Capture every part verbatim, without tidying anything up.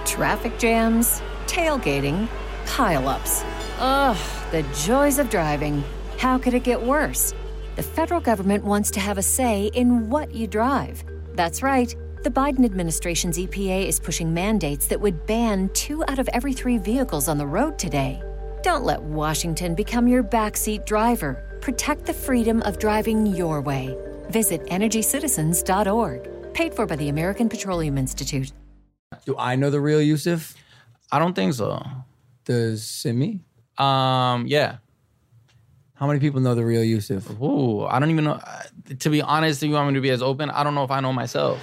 Traffic jams, tailgating, pileups. Ugh, the joys of driving. How could it get worse? The federal government wants to have a say in what you drive. That's right. The Biden administration's E P A is pushing mandates that would ban two out of every three vehicles on the road today. Don't let Washington become your backseat driver. Protect the freedom of driving your way. Visit energy citizens dot org. Paid for by the American Petroleum Institute. Do I know the real Yusuf? I don't think so. Does Simi? Um, yeah. How many people know the real Yusuf? Ooh, I don't even know. To be honest, if you want me to be as open, I don't know if I know myself.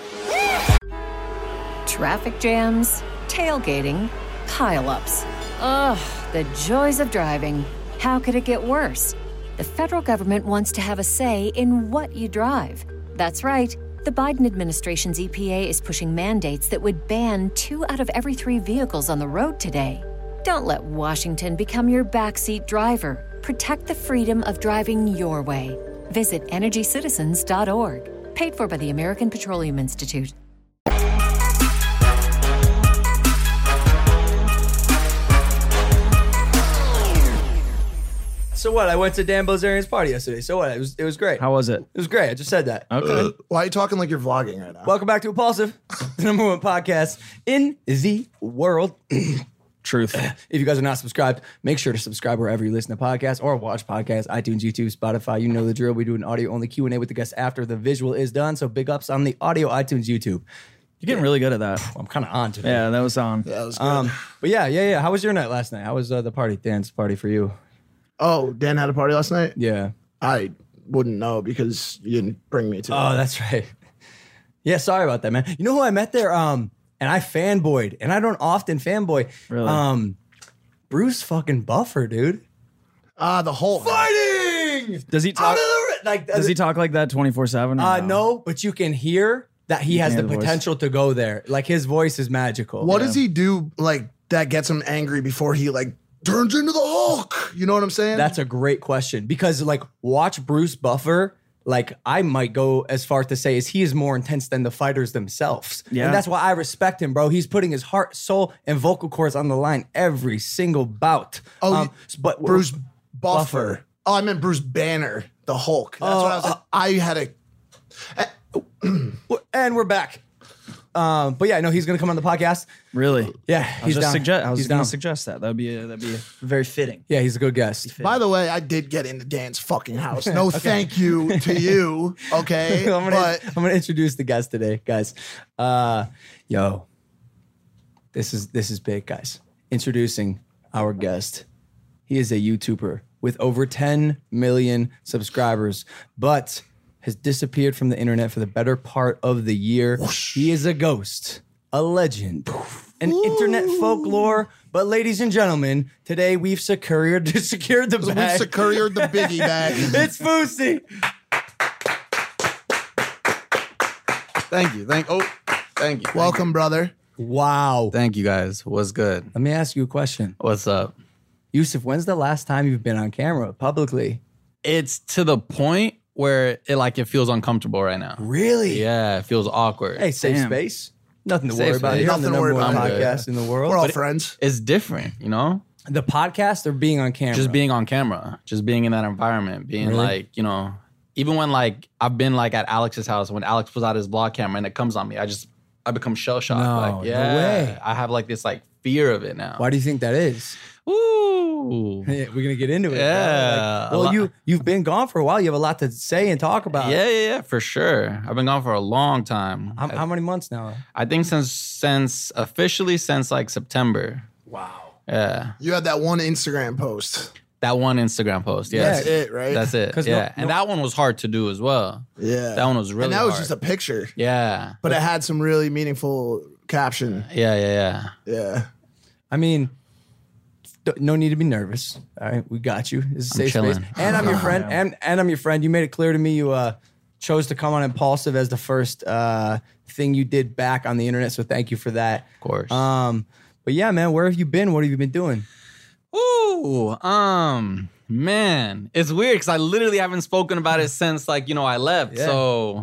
Traffic jams, tailgating, pileups. Ugh, the joys of driving. How could it get worse? The federal government wants to have a say in what you drive. That's right. The Biden administration's E P A is pushing mandates that would ban two out of every three vehicles on the road today. Don't let Washington become your backseat driver. Protect the freedom of driving your way. Visit energy citizens dot org. Paid for by the American Petroleum Institute. So what? I went to Dan Bilzerian's party yesterday. So what? It was it was great. How was it? It was great. I just said that. Okay. Uh, why are you talking like you're vlogging right now? Welcome back to Impulsive, the number one podcast in the world. Truth. If you guys are not subscribed, make sure to subscribe wherever you listen to podcasts or watch podcasts, iTunes, YouTube, Spotify. You know the drill. We do an audio-only Q and A with the guests after the visual is done. So big ups on the audio, iTunes, YouTube. You're getting really good at that. I'm kind of on today. Yeah, that was on. Yeah, that was good. Um, but yeah, yeah, yeah. How was your night last night? How was uh, the party, Dan's party for you? oh, Dan had a party last night? Yeah. I wouldn't know because you didn't bring me to Oh, it. that's right. Yeah, sorry about that, man. You know who I met there? Um, and I fanboyed, and I don't often fanboy. Really? Um, Bruce fucking Buffer, dude. Ah, the Hulk. Fighting! Does he talk? Out of the, like, Does he talk like that twenty-four seven? Uh, no, but you can hear that he has hear the the voice. potential to go there. Like, his voice is magical. What Yeah. does he do like that gets him angry before he like turns into the Hulk? You know what I'm saying? That's a great question because, like, watch Bruce Buffer. Like, I might go as far to say is he is more intense than the fighters themselves. Yeah. And that's why I respect him, bro. He's putting his heart, soul, and vocal cords on the line every single bout. Oh, Um, but Bruce Buffer. Buffer. Oh, I meant Bruce Banner, the Hulk. That's Oh, what I was like. I had a And we're back. Um, but yeah, no, he's gonna come on the podcast. Really? Yeah, I was he's just down. suggest. I was he's going down. to suggest that. That'd be a, that'd be a very fitting. Yeah, he's a good guest. By the way, I did get into Dan's fucking house. No thank you to you, okay? I'm gonna, but I'm gonna introduce the guest today, guys. Uh, yo, this is this is big, guys. Introducing our guest. He is a YouTuber with over ten million subscribers, but has disappeared from the internet for the better part of the year. He is a ghost, a legend, an internet folklore. But ladies and gentlemen, today we've secured secured the we've bag. secured the biggie bag. It's Fousey. Thank you. Thank oh, thank you. Welcome, brother. Wow. Thank you guys. What's good? Let me ask you a question. What's up? Yusuf, when's the last time you've been on camera publicly? It's to the point where it like it feels uncomfortable right now. Really? Yeah, it feels awkward. Hey, safe Damn. space. Nothing to Safe worry about space. here on the Nothing to number worry one about. I'm podcast in the world. We're all But it- friends. It's different, you know? the podcast or being on camera? Just being on camera, just being in that environment, being Really? like, you know, even when like I've been like at Alex's house when Alex pulls out his vlog camera and it comes on me, I just I become shell shocked. No, like, no yeah, way. I have like this like fear of it now. Why do you think that is? Ooh. Yeah, we're gonna get into it. bro. Yeah, Like, a well, lot. you you've been gone for a while. You have a lot to say and talk about. Yeah, yeah, yeah, for sure. I've been gone for a long time. How, how many months now? I think since since officially since like September. Wow. Yeah. You had that one Instagram post. That one Instagram post. Yeah. That's it, right? That's it. 'Cause Yeah. no- and no- that one was hard to do as well. Yeah. That one was really And that was hard. just a picture. Yeah. But it had some really meaningful caption. Yeah, yeah, yeah. Yeah. I mean, th- no need to be nervous. All right, we got you. This is a I'm safe space. chilling. And I'm your friend. And and I'm your friend. You made it clear to me you uh, chose to come on Impulsive as the first uh, thing you did back on the internet. So thank you for that. Of course. Um, but yeah, man, where have you been? What have you been doing? Ooh, um, man, it's weird because I literally haven't spoken about it since like, you know, I left. Yeah. So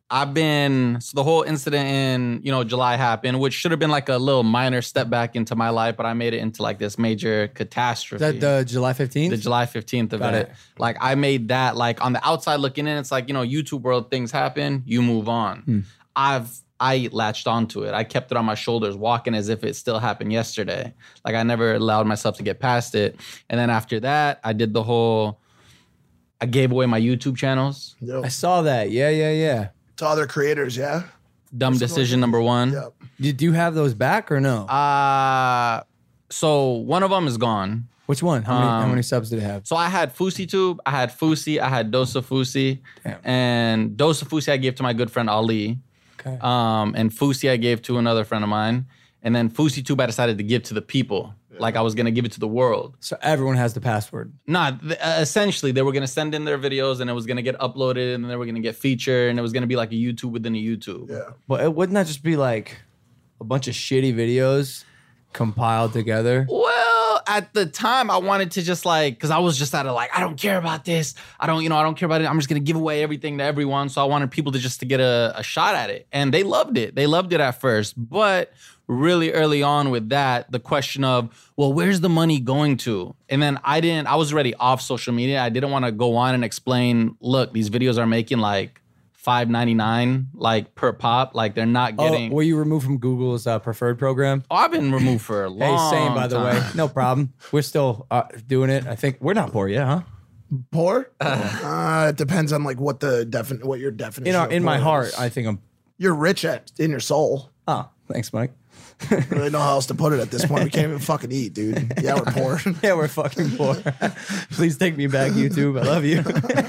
I've been so the whole incident in you know July happened, which should have been like a little minor step back into my life, but I made it into like this major catastrophe. Is that the July fifteenth? The July fifteenth event. it. Like I made that like on the outside looking in, it's like, you know, YouTube world, things happen, you move on. Hmm. I've I latched onto it. I kept it on my shoulders, walking as if it still happened yesterday. Like I never allowed myself to get past it. And then after that, I did the whole I gave away my YouTube channels. Yo, I saw that. Yeah, yeah, yeah. to other creators, yeah. Dumb decision number one. Yep. Did you have those back or no? Uh so one of them is gone. Which one? How many, how um, many subs did it have? So I had FouseyTube, I had Fousey, I had Dosa Fousey. Damn. And Dosa Fousey I gave to my good friend Ali. Okay. Um, and Fousey I gave to another friend of mine. And then FouseyTube I decided to give to the people. Like I was going to give it to the world. So everyone has the password. Nah, th- uh, essentially they were going to send in their videos and it was going to get uploaded and then they were going to get featured and it was going to be like a YouTube within a YouTube. Yeah. But it, wouldn't that just be like a bunch of shitty videos compiled together? Well, at the time, I wanted to just like, because I was just out of like, I don't care about this. I don't, you know, I don't care about it. I'm just going to give away everything to everyone. So I wanted people to just to get a, a shot at it. And they loved it. They loved it at first. But really early on with that, the question of, well, where's the money going to? And then I didn't, I was already off social media. I didn't want to go on and explain, look, these videos are making like five ninety-nine like per pop. Like they're not getting. Oh, were you removed from Google's uh, preferred program? Oh, I've been removed for a Hey, long same by the time. way. No problem. We're still uh, doing it. I think we're not poor yet, huh? Poor? Uh, it depends on like what the defin- what your definition. In our, of in my poor heart, is. I think I'm. You're rich at in your soul. Oh, thanks, Mike. I don't really know how else to put it at this point. We can't even fucking eat, dude. Yeah, we're poor. Yeah, we're fucking poor. Please take me back, YouTube. I love you.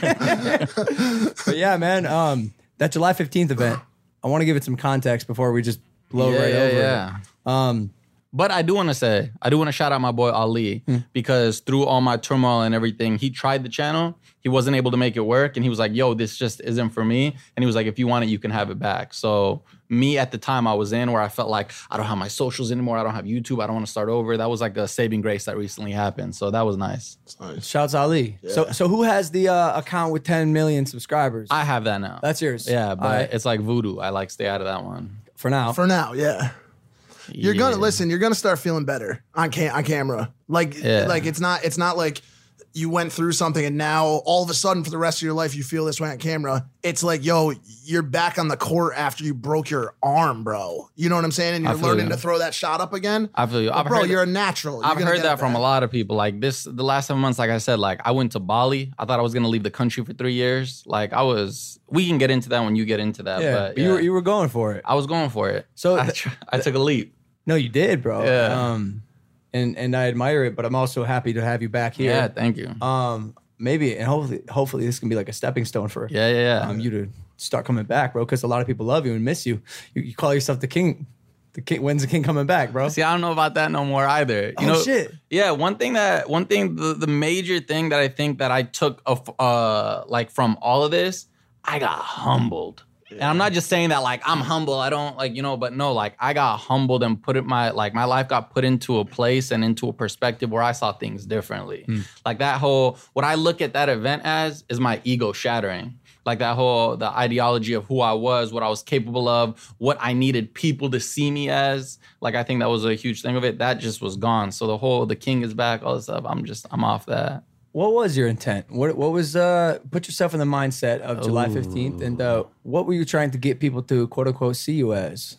But yeah, man, um, that July fifteenth event, I want to give it some context before we just blow yeah, right yeah, over yeah. it. Um, But I do want to say, I do want to shout out my boy Ali because through all my turmoil and everything, he tried the channel. He wasn't able to make it work. And he was like, yo, this just isn't for me. And he was like, if you want it, you can have it back. So me at the time I was in where I felt like I don't have my socials anymore. I don't have YouTube. I don't want to start over. That was like a saving grace that recently happened. So that was nice. shouts Ali. So so who has the uh, account with ten million subscribers? I have that now. That's yours. Yeah, but All right. it's like voodoo. I like stay out of that one. For now. For now, yeah. You're Yeah. gonna listen. You're gonna start feeling better on cam- on camera. Like, Yeah. like it's not. It's not like you went through something and now all of a sudden for the rest of your life you feel this way on camera. It's like, yo, you're back on the court after you broke your arm, bro. You know what I'm saying? And I you're feel learning you. to throw that shot up again. I feel you. But I've bro, heard you're that- a natural. You're I've gonna heard get that it from a back. lot of people. Like this, the last seven months, like I said, like I went to Bali. I thought I was gonna leave the country for three years. Like I was. We can get into that when you get into that. Yeah, but but you yeah. were you were going for it. I was going for it. So I, th- tr- I took a leap. No, you did, bro. Yeah. Um, and and I admire it, but I'm also happy to have you back here. Yeah, thank you. Um, maybe and hopefully hopefully this can be like a stepping stone for Yeah, yeah, yeah. um, you to start coming back, bro. Because a lot of people love you and miss you. You, you call yourself the king. The king. When's the king coming back, bro? See, I don't know about that no more either. You Oh, know, shit. Yeah, one thing that one thing the, the major thing that I think that I took of uh like from all of this, I got humbled. And I'm not just saying that like I'm humble. I don't like, you know, but no, like I got humbled and put it my like my life got put into a place and into a perspective where I saw things differently. Like that whole what I look at that event as is my ego shattering. Like that whole the ideology of who I was, what I was capable of, what I needed people to see me as. Like I think that was a huge thing of it. That just was gone. So the whole the king is back, all this stuff. I'm just I'm off that. What was your intent? What what was uh? Put yourself in the mindset of July fifteenth, and uh, what were you trying to get people to quote unquote see you as?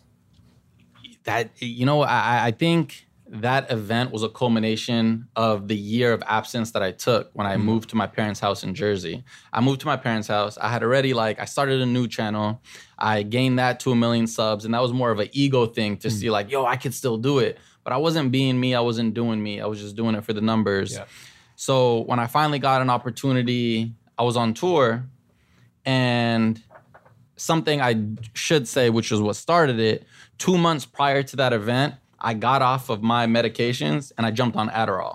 That you know, I I think that event was a culmination of the year of absence that I took when I moved to my parents' house in Jersey. I moved to my parents' house. I had already like I started a new channel. I gained that to a million subs, and that was more of an ego thing to see like, yo, I could still do it. But I wasn't being me. I wasn't doing me. I was just doing it for the numbers. Yeah. So when I finally got an opportunity, I was on tour, and something I should say, which is what started it, two months prior to that event, I got off of my medications and I jumped on Adderall.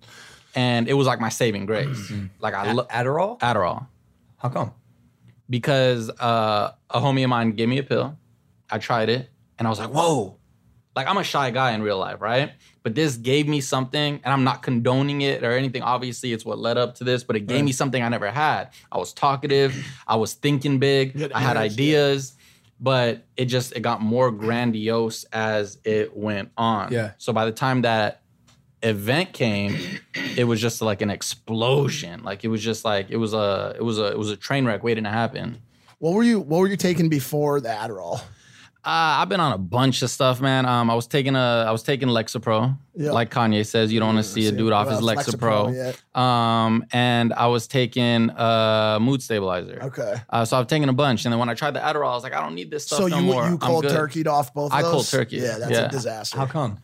And it was like my saving grace. Like I lo- Adderall? Adderall. How come? Because uh, a homie of mine gave me a pill. I tried it and I was like, whoa, like I'm a shy guy in real life, right? But this gave me something, and I'm not condoning it or anything. Obviously, it's what led up to this, but it gave right. me something I never had. I was talkative. I was thinking big. Had I had energy. ideas, but it just, it got more grandiose as it went on. Yeah. So by the time that event came, it was just like an explosion. Like it was just like, it was a, it was a, it was a train wreck waiting to happen. What were you What were you taking before the Adderall? Uh, I've been on a bunch of stuff, man. Um, I was taking a, I was taking Lexapro, Yep. like Kanye says. You don't want to see a dude off his Lexapro. Lexapro, Um, and I was taking a mood stabilizer. Okay. Uh, so I've taken a bunch, and then when I tried the Adderall, I was like, I don't need this stuff So no you more. you I'm cold good. turkeyed off both of I those? cold turkey. Yeah, that's Yeah. a disaster. How come?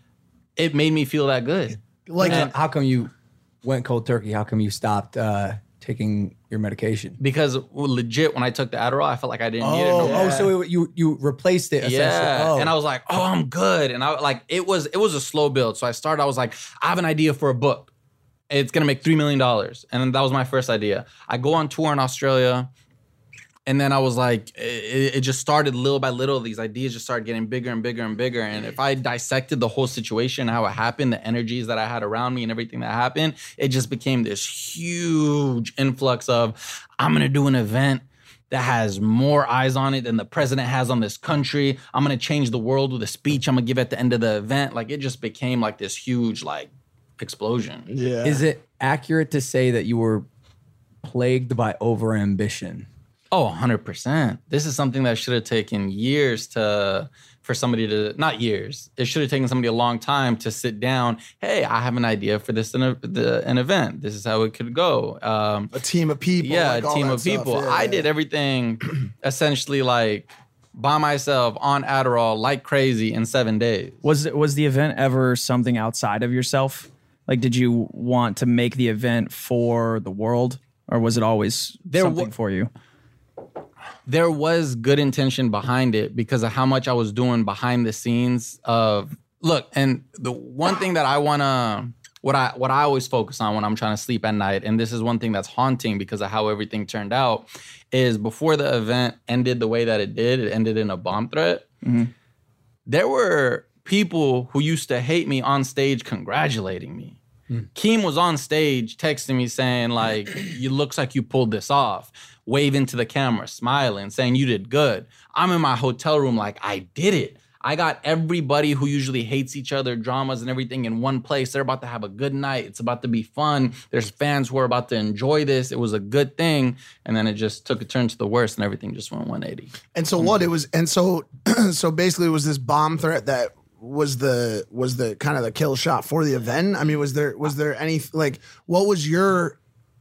It made me feel that good. Like And how come you went cold turkey? How come you stopped uh, taking your medication? Because well, legit, when I took the Adderall, I felt like I didn't need it no Oh, more. oh, so it, you you replaced it essentially. Yeah, Oh. and I was like, "Oh, I'm good." And I like it was it was a slow build. So I started. I was like, "I have an idea for a book. It's gonna make three million dollars." And then that was my first idea. I go on tour in Australia, and then I was like, it, it just started little by little. These ideas just started getting bigger and bigger and bigger. And if I dissected the whole situation, how it happened, the energies that I had around me, and everything that happened, it just became this huge influx of, I'm gonna do an event that has more eyes on it than the president has on this country. I'm gonna change the world with a speech I'm gonna give at the end of the event. Like it just became like this huge like explosion. yeah. Is it accurate to say that you were plagued by overambition? Oh, one hundred percent. This is something that should have taken years to, for somebody to, not years, it should have taken somebody a long time to sit down. Hey, I have an idea for this, an, the, an event. This is how it could go. Um, a team of people? yeah, like a all team that of stuff. people. Yeah, I yeah. did everything essentially like by myself on Adderall like crazy in seven days. Was it was the event ever something outside of yourself? Like, did you want to make the event for the world, or was it always There something wa- for you? There was good intention behind it because of how much I was doing behind the scenes of look, and the one thing that I wanna what I what I always focus on when I'm trying to sleep at night, and this is one thing that's haunting because of how everything turned out, is before the event ended the way that it did, it ended in a bomb threat. Mm-hmm. There were people who used to hate me on stage congratulating me. Keem was on stage texting me saying like, "You looks like you pulled this off," waving to the camera, smiling, saying you did good. I'm in my hotel room like, I did it. I got everybody who usually hates each other, dramas and everything in one place. They're about to have a good night. It's about to be fun. There's fans who are about to enjoy this. It was a good thing. And then it just took a turn to the worst and everything just went one eighty. And so what it was, and so so basically it was this bomb threat that was the was the kind of the kill shot for the event. I mean, was there was there any like what was your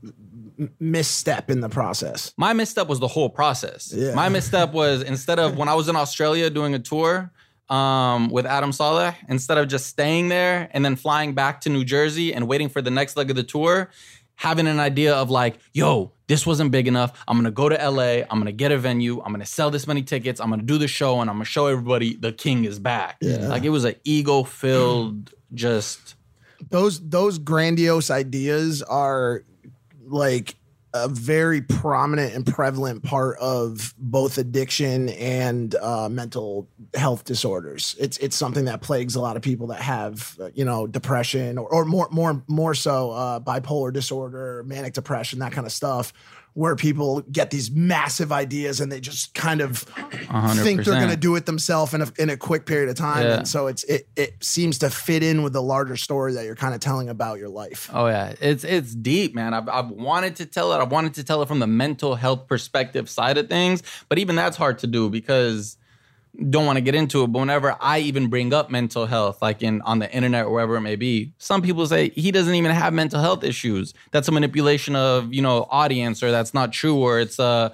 m- misstep in the process? My misstep was the whole process. Yeah. My misstep was instead of when I was in Australia doing a tour um, with Adam Saleh, instead of just staying there and then flying back to New Jersey and waiting for the next leg of the tour, having an idea of like, yo, this wasn't big enough. I'm gonna go to L A. I'm gonna get a venue. I'm gonna sell this many tickets. I'm gonna do the show and I'm gonna show everybody the king is back. Yeah. Like it was an ego-filled just. Those those grandiose ideas are like a very prominent and prevalent part of both addiction and uh, mental health disorders. It's it's something that plagues a lot of people that have uh, you know depression or, or more more more so uh, bipolar disorder, manic depression, that kind of stuff, where people get these massive ideas and they just kind of hundred think they're percent. going to do it themselves in a, in a quick period of time. Yeah. And so it's it it seems to fit in with the larger story that you're kind of telling about your life. Oh yeah, it's it's deep, man. I've I've wanted to tell it. I've wanted to tell it from the mental health perspective side of things, but even that's hard to do because don't want to get into it. But whenever I even bring up mental health, like in on the internet or wherever it may be, some people say he doesn't even have mental health issues. That's a manipulation of you know audience, or that's not true, or it's a,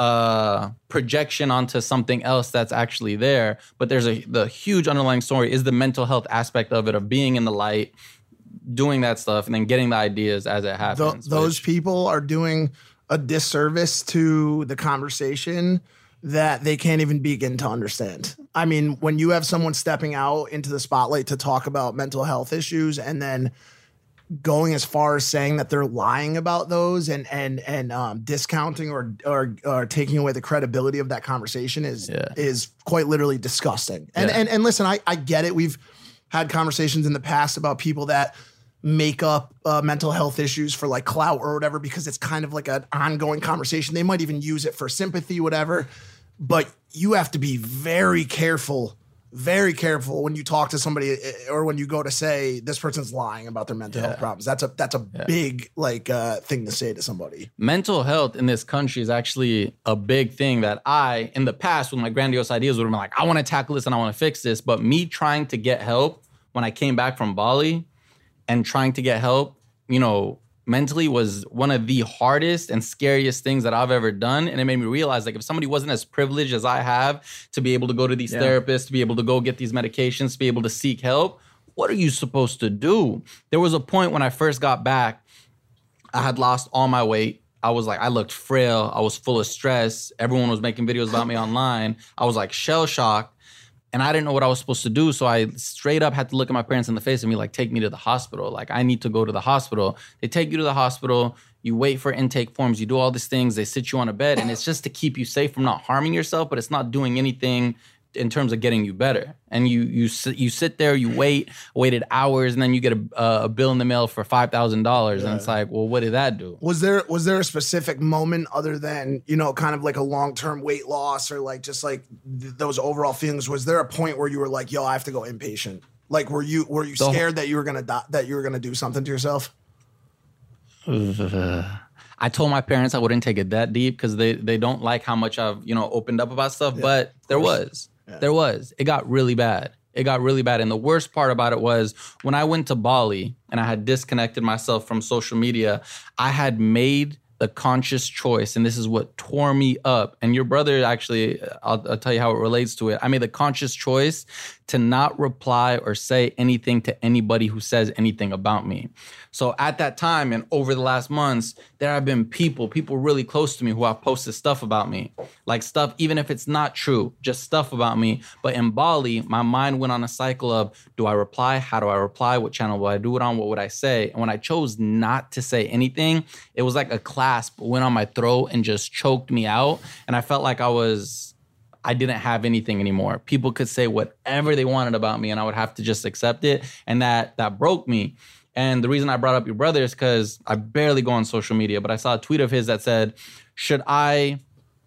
a projection onto something else that's actually there. But there's a the huge underlying story is the mental health aspect of it, of being in the light, doing that stuff, and then getting the ideas as it Th- happens. those which- people are doing a disservice to the conversation that they can't even begin to understand. I mean, when you have someone stepping out into the spotlight to talk about mental health issues and then going as far as saying that they're lying about those and and and um, discounting or, or or taking away the credibility of that conversation is Yeah. is quite literally disgusting. And Yeah. and and listen, I I get it. We've had conversations in the past about people that make up uh, mental health issues for like clout or whatever because it's kind of like an ongoing conversation. They might even use it for sympathy, whatever. But you have to be very careful. Very careful when you talk to somebody or when you go to say this person's lying about their mental Yeah. health problems. That's a that's a big like uh, thing to say to somebody. Mental health in this country is actually a big thing that I, in the past, with my grandiose ideas, would have been like, I want to tackle this and I want to fix this. But me trying to get help when I came back from Bali and trying to get help, you know, mentally was one of the hardest and scariest things that I've ever done. And it made me realize, like, if somebody wasn't as privileged as I have to be able to go to these Yeah. therapists, to be able to go get these medications, to be able to seek help, what are you supposed to do? There was a point when I first got back, I had lost all my weight. I was like, I looked frail. I was full of stress. Everyone was making videos about me online. I was like shell shocked. And I didn't know what I was supposed to do. So I straight up had to look at my parents in the face and be like, take me to the hospital. Like, I need to go to the hospital. They take you to the hospital. You wait for intake forms. You do all these things. They sit you on a bed. And it's just to keep you safe from not harming yourself, but it's not doing anything in terms of getting you better. And you you sit, you sit there, you wait, waited hours, and then you get a, uh, a bill in the mail for five thousand dollars. And it's like, well, what did that do? Was there was there a specific moment other than, you know, kind of like a long-term weight loss or like just like th- those overall feelings? Was there a point where you were like, yo, I have to go inpatient? Like, were you were you The- scared that you were gonna die, that you were gonna do something to yourself? I told my parents I wouldn't take it that deep because they they don't like how much I've, you know, opened up about stuff. But there was. There was. It got really bad. It got really bad. And the worst part about it was when I went to Bali and I had disconnected myself from social media, I had made the conscious choice, and this is what tore me up. And your brother actually, I'll, I'll tell you how it relates to it. I made the conscious choice to not reply or say anything to anybody who says anything about me. So at that time and over the last months, there have been people, people really close to me who have posted stuff about me. Like stuff, even if it's not true, just stuff about me. But in Bali, my mind went on a cycle of, do I reply? How do I reply? What channel will I do it on? What would I say? And when I chose not to say anything, it was like a clasp went on my throat and just choked me out. And I felt like I was, I didn't have anything anymore. People could say whatever they wanted about me and I would have to just accept it. And that that broke me. And the reason I brought up your brother is because I barely go on social media, but I saw a tweet of his that said, should I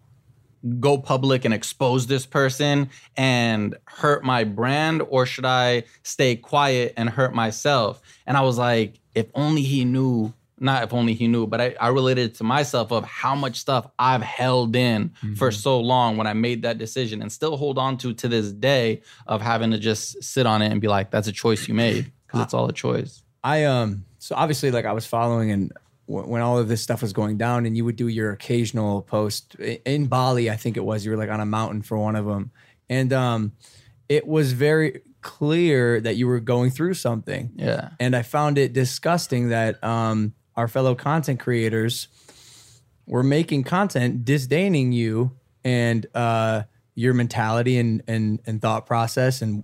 go public and expose this person and hurt my brand, or should I stay quiet and hurt myself? And I was like, if only he knew, not if only he knew, but I, I related to myself of how much stuff I've held in mm-hmm. for so long when I made that decision and still hold on to to this day of having to just sit on it and be like, that's a choice you made, because it's all a choice. I um so obviously like I was following and w- when all of this stuff was going down and you would do your occasional post I- in Bali, I think it was, you were like on a mountain for one of them, and um it was very clear that you were going through something. Yeah. And I found it disgusting that um our fellow content creators were making content disdaining you and uh your mentality and and and thought process and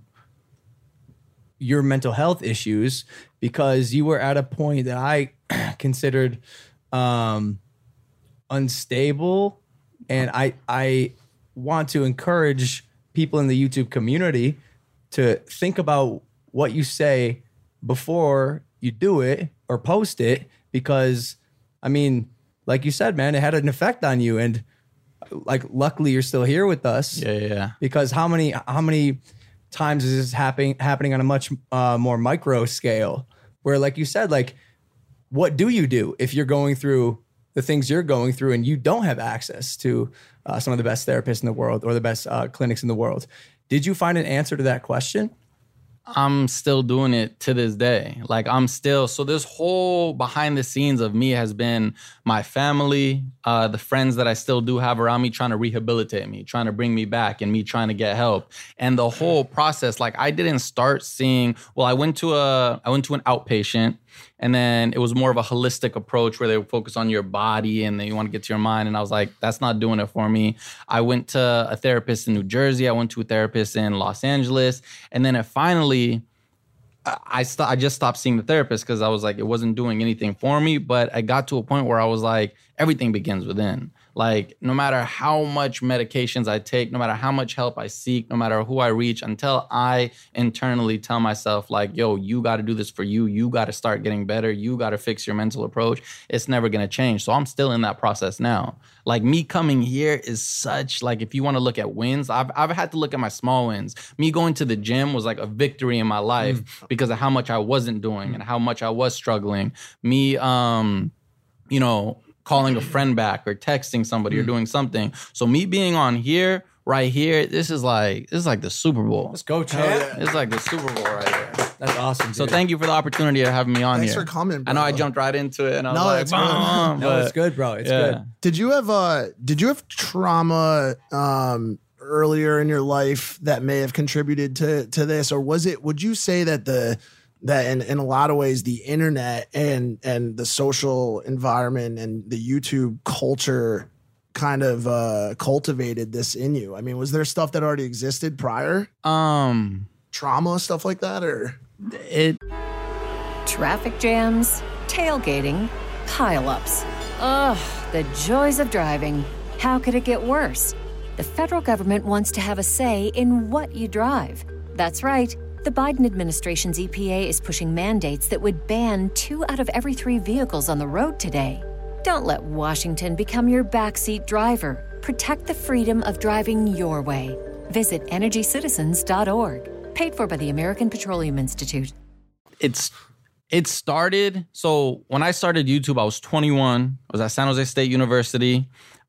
your mental health issues, because you were at a point that I considered um, unstable. And I, I want to encourage people in the YouTube community to think about what you say before you do it or post it, because I mean, like you said, man, it had an effect on you. And like, luckily you're still here with us. Yeah, yeah, yeah. Because how many, how many times is this happening happening on a much uh, more micro scale, where like you said, like, what do you do if you're going through the things you're going through and you don't have access to uh, some of the best therapists in the world or the best uh, clinics in the world? Did you find an answer to that question? I'm still doing it to this day. Like I'm still, so this whole behind the scenes of me has been my family, uh, the friends that I still do have around me trying to rehabilitate me, trying to bring me back and me trying to get help. And the whole process, like I didn't start seeing, well, I went to a, I went to an outpatient, and then it was more of a holistic approach where they would focus on your body and then you want to get to your mind. And I was like, that's not doing it for me. I went to a therapist in New Jersey. I went to a therapist in Los Angeles. And then it finally, I I, st- I just stopped seeing the therapist because I was like, it wasn't doing anything for me. But I got to a point where I was like, everything begins within. Like, no matter how much medications I take, no matter how much help I seek, no matter who I reach, until I internally tell myself, like, yo, you got to do this for you. You got to start getting better. You got to fix your mental approach. It's never going to change. So I'm still in that process now. Like, me coming here is such, like, if you want to look at wins, I've, I've had to look at my small wins. Me going to the gym was like a victory in my life mm. because of how much I wasn't doing mm. and how much I was struggling. Me, um, you know, calling a friend back or texting somebody mm. or doing something. So me being on here, right here, this is like this is like the Super Bowl. Let's go, champ. Yeah. It's like the Super Bowl right here. That's awesome, dude. So thank you for the opportunity of having me on Thanks here. for coming, bro. I know I jumped right into it and I was no, like, it's good. Bah, no, it's good, bro. It's yeah. good. Did you have uh did you have trauma um earlier in your life that may have contributed to to this? Or was it, would you say that the that in, in a lot of ways the internet and and the social environment and the YouTube culture kind of uh, cultivated this in you? I mean, was there stuff that already existed prior? Um, Trauma, stuff like that, or it Traffic jams, tailgating, pileups. Ugh, the joys of driving. How could it get worse? The federal government wants to have a say in what you drive. That's right. The Biden administration's E P A is pushing mandates that would ban two out of every three vehicles on the road today. Don't let Washington become your backseat driver. Protect the freedom of driving your way. Visit energy citizens dot org. Paid for by the American Petroleum Institute. it's it started. So when I started YouTube, I was twenty-one. I was at San Jose State University.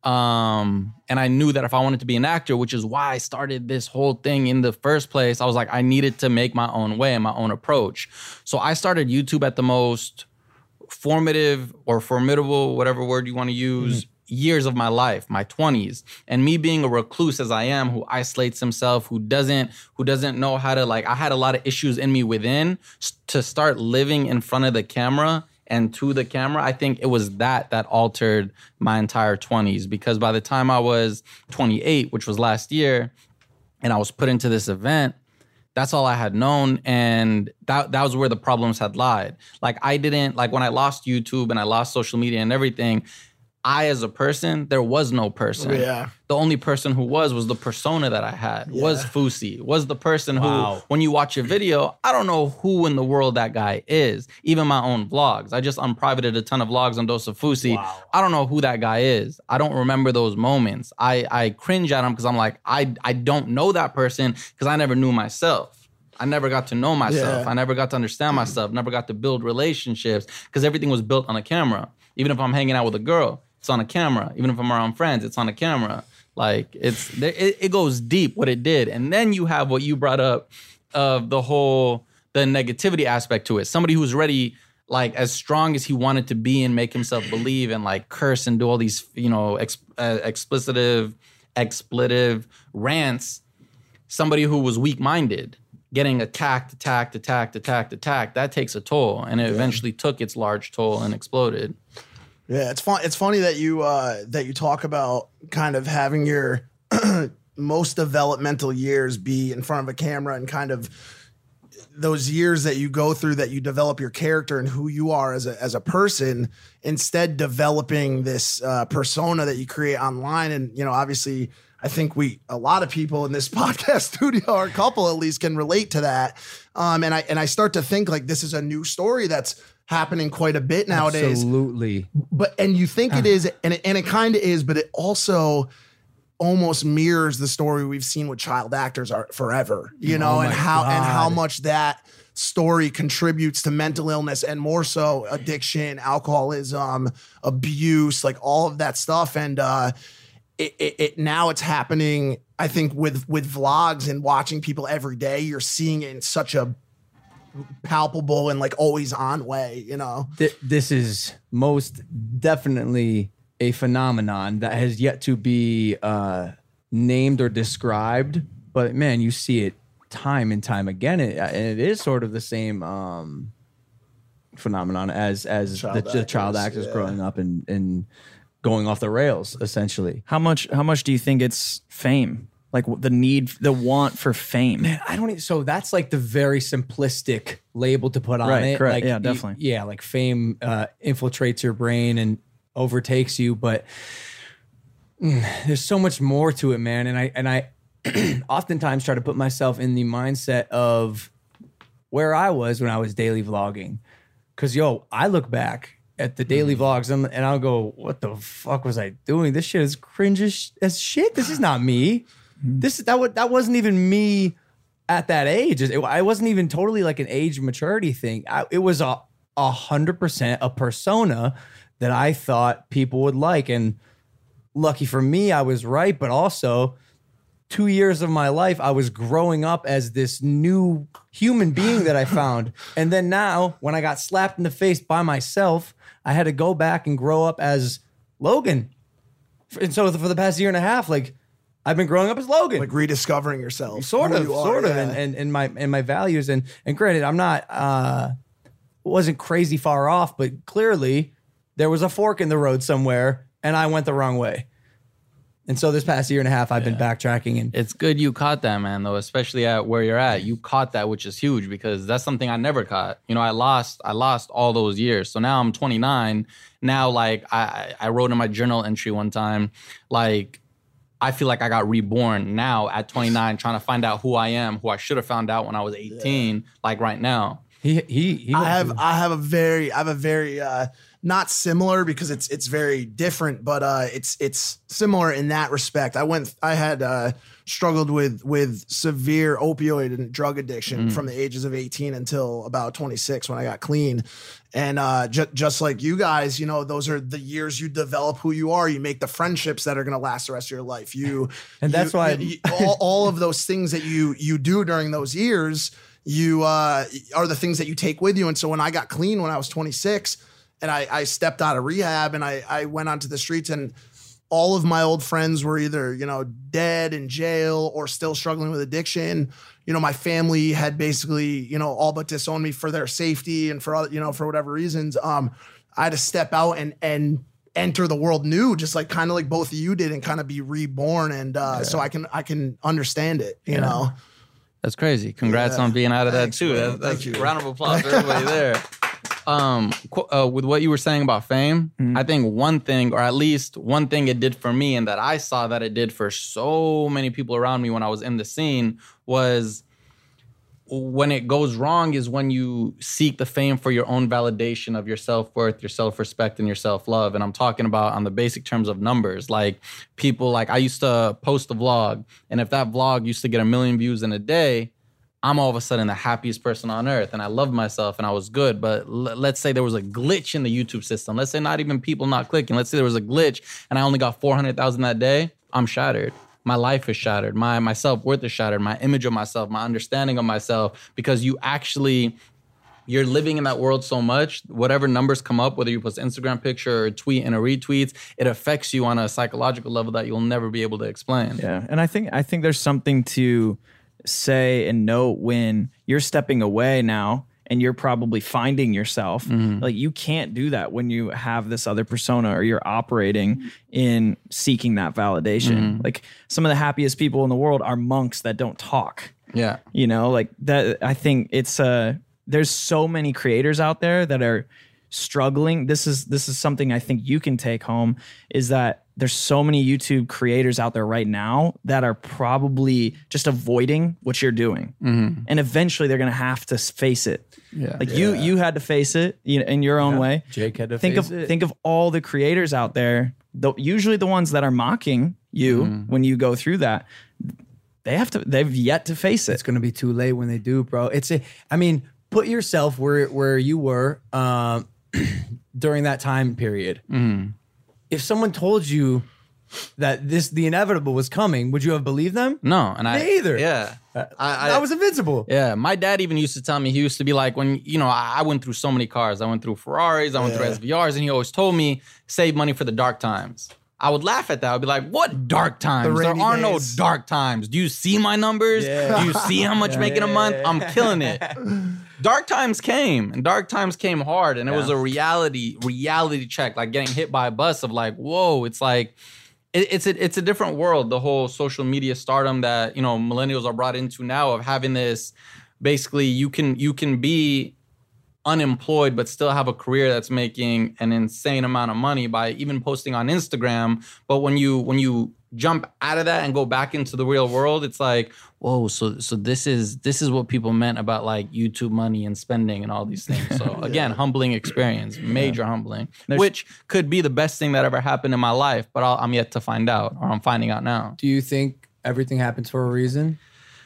Um, and I knew that if I wanted to be an actor, which is why I started this whole thing in the first place, I was like, I needed to make my own way and my own approach. So I started YouTube at the most formative or formidable, whatever word you want to use, mm-hmm. years of my life, my twenties. And me being a recluse as I am, who isolates himself, who doesn't, who doesn't know how to, like, I had a lot of issues in me within, to start living in front of the camera and to the camera, I think it was that that altered my entire twenties, because by the time I was twenty-eight, which was last year, and I was put into this event, that's all I had known, and that that was where the problems had lied. Like, I didn't, like, when I lost YouTube and I lost social media and everything, I, as a person, there was no person. Yeah. The only person who was was the persona that I had, yeah. was Fousey, was the person wow. who, when you watch a video, I don't know who in the world that guy is. Even my own vlogs. I just unprivated a ton of vlogs on Dose of Fousey. Wow. I don't know who that guy is. I don't remember those moments. I, I cringe at him because I'm like, I, I don't know that person because I never knew myself. I never got to know myself. Yeah. I never got to understand myself. Never got to build relationships because everything was built on a camera. Even if I'm hanging out with a girl, it's on a camera. Even if I'm around friends, it's on a camera. Like, it's it, it goes deep what it did. And then you have what you brought up of the whole, the negativity aspect to it. Somebody who's ready, like, as strong as he wanted to be and make himself believe and, like, curse and do all these, you know, ex, uh, explicitive, expletive rants. Somebody who was weak-minded, getting attacked, attacked, attacked, attacked, attacked, that takes a toll. And it yeah. eventually took its large toll and exploded. Yeah, it's fun. It's funny that you uh, that you talk about kind of having your most developmental years be in front of a camera, and kind of those years that you go through that you develop your character and who you are as a as a person, instead developing this uh, persona that you create online. And, you know, obviously, I think we a lot of people in this podcast studio, or a couple at least, can relate to that. Um, and I and I start to think, like, this is a new story that's happening quite a bit nowadays. Absolutely. But and you think it is, and it, and it kind of is, but it also almost mirrors the story we've seen with child actors are forever, you know, oh and how God. and how much that story contributes to mental illness, and more so addiction, alcoholism, abuse, like all of that stuff. And uh, it, it, it now it's happening, I think, with with vlogs and watching people every day. You're seeing it in such a palpable and, like, always on way, you know. Th- this is most definitely a phenomenon that has yet to be uh, named or described, but man, you see it time and time again, it, and it is sort of the same um, phenomenon as as child the, actors, the child actors yeah. growing up and and going off the rails, essentially. How much how much do you think it's fame? like the need, the want for fame. Man, I don't even, so that's like the very simplistic label to put on Right, it. correct. Like, Yeah, y- definitely. yeah, like fame uh, infiltrates your brain and overtakes you, but mm, there's so much more to it, man. And I and I oftentimes try to put myself in the mindset of where I was when I was daily vlogging. Cause yo, I look back at the daily vlogs and, and I'll go, what the fuck was I doing? This shit is cringe as, as shit. This is not me. This that wa- that wasn't even me at that age. It, I wasn't even totally like an age maturity thing. I, it was a a hundred percent a persona that I thought people would like. And lucky for me, I was right. But also, two years of my life, I was growing up as this new human being that I found. And then now, when I got slapped in the face by myself, I had to go back and grow up as Logan. And so for the past year and a half, like, I've been growing up as Logan. Like rediscovering yourself. Sort who of, you are, sort of, yeah. and, and and my and my values. And and granted, I'm not uh wasn't crazy far off, but clearly there was a fork in the road somewhere, and I went the wrong way. And so this past year and a half, I've been backtracking. And It's good you caught that, man, though, especially at where you're at. You caught that, which is huge because that's something I never caught. You know, I lost I lost all those years. So now I'm twenty-nine. Now, like, I, I wrote in my journal entry one time, like, I feel like I got reborn now at twenty-nine, trying to find out who I am, who I should have found out when I was eighteen, yeah. like right now. he he, he I have I have a very I have a very uh not similar because it's it's very different, but uh it's it's similar in that respect. I went I had uh struggled with with severe opioid and drug addiction mm. from the ages of eighteen until about twenty-six when I got clean. And uh ju- just like you guys, you know, those are the years you develop who you are. You make the friendships that are going to last the rest of your life. You and that's you, why you, all, all of those things that you you do during those years, you uh are the things that you take with you. And so when I got clean when I was twenty-six, and I, I stepped out of rehab and I, I went onto the streets, and all of my old friends were either, you know, dead in jail or still struggling with addiction. You know, my family had basically, you know, all but disowned me for their safety and for, you know, for whatever reasons. Um, I had to step out and, and enter the world new, just like kind of like both of you did, and kind of be reborn. And uh, yeah. so I can, I can understand it, you yeah. know. That's crazy. Congrats yeah. on being out of Thanks, that too. Man. That's, that's Thank you. Round of applause for everybody there. Um, qu- uh, with what you were saying about fame, mm-hmm. I think one thing, or at least one thing it did for me, and that I saw that it did for so many people around me when I was in the scene, was when it goes wrong is when you seek the fame for your own validation of your self-worth, your self-respect, and your self-love. And I'm talking about on the basic terms of numbers. Like people, like I used to post a vlog, and if that vlog used to get a million views in a day, I'm all of a sudden the happiest person on earth, and I loved myself and I was good. But l- let's say there was a glitch in the YouTube system. Let's say not even people not clicking. Let's say there was a glitch and I only got four hundred thousand that day. I'm shattered. My life is shattered. My, my self-worth is shattered. My image of myself, my understanding of myself, because you actually, you're living in that world so much. Whatever numbers come up, whether you post an Instagram picture or a tweet and a retweets, it affects you on a psychological level that you'll never be able to explain. Yeah, and I think I think there's something to say and note when you're stepping away now and you're probably finding yourself. Mm-hmm. Like you can't do that when you have this other persona or you're operating in seeking that validation. Mm-hmm. Like some of the happiest people in the world are monks that don't talk. Yeah. You know, like that. I think it's uh there's so many creators out there that are struggling. This is this is something I think you can take home, is that there's so many YouTube creators out there right now that are probably just avoiding what you're doing. Mm-hmm. And eventually they're going to have to face it. Yeah. Like yeah. you you had to face it, you know, in your own yeah. way. Jake had to think face of it. think of all the creators out there, the, usually the ones that are mocking you mm-hmm. when you go through that. They have to they've yet to face it. It's going to be too late when they do, bro. It's a I mean, put yourself where where you were um, during that time period. Mm-hmm. If someone told you that this the inevitable was coming, would you have believed them? No, and I Me either. Yeah, I, I, I was invincible. Yeah, my dad even used to tell me, he used to be like, when you know, I, I went through so many cars. I went through Ferraris, I went yeah. through S V Rs, and he always told me, save money for the dark times. I would laugh at that. I'd be like, what dark times? The There rainy are days. no dark times. Do you see my numbers? Yeah. Do you see how much Yeah, making a yeah, month? yeah. I'm killing it. Dark times came, and dark times came hard, and it Yeah. was a reality, reality check, like getting hit by a bus of like, whoa, it's like, it, it's a, it's a different world. The whole social media stardom that, you know, millennials are brought into now, of having this, basically you can you can be unemployed but still have a career that's making an insane amount of money by even posting on Instagram. But when you when you jump out of that and go back into the real world, it's like, whoa, so so this is this is what people meant about like YouTube money and spending and all these things. So again, yeah. humbling experience, major yeah. humbling, There's, which could be the best thing that ever happened in my life, but I'll, I'm yet to find out, or I'm finding out now. Do you think everything happens for a reason?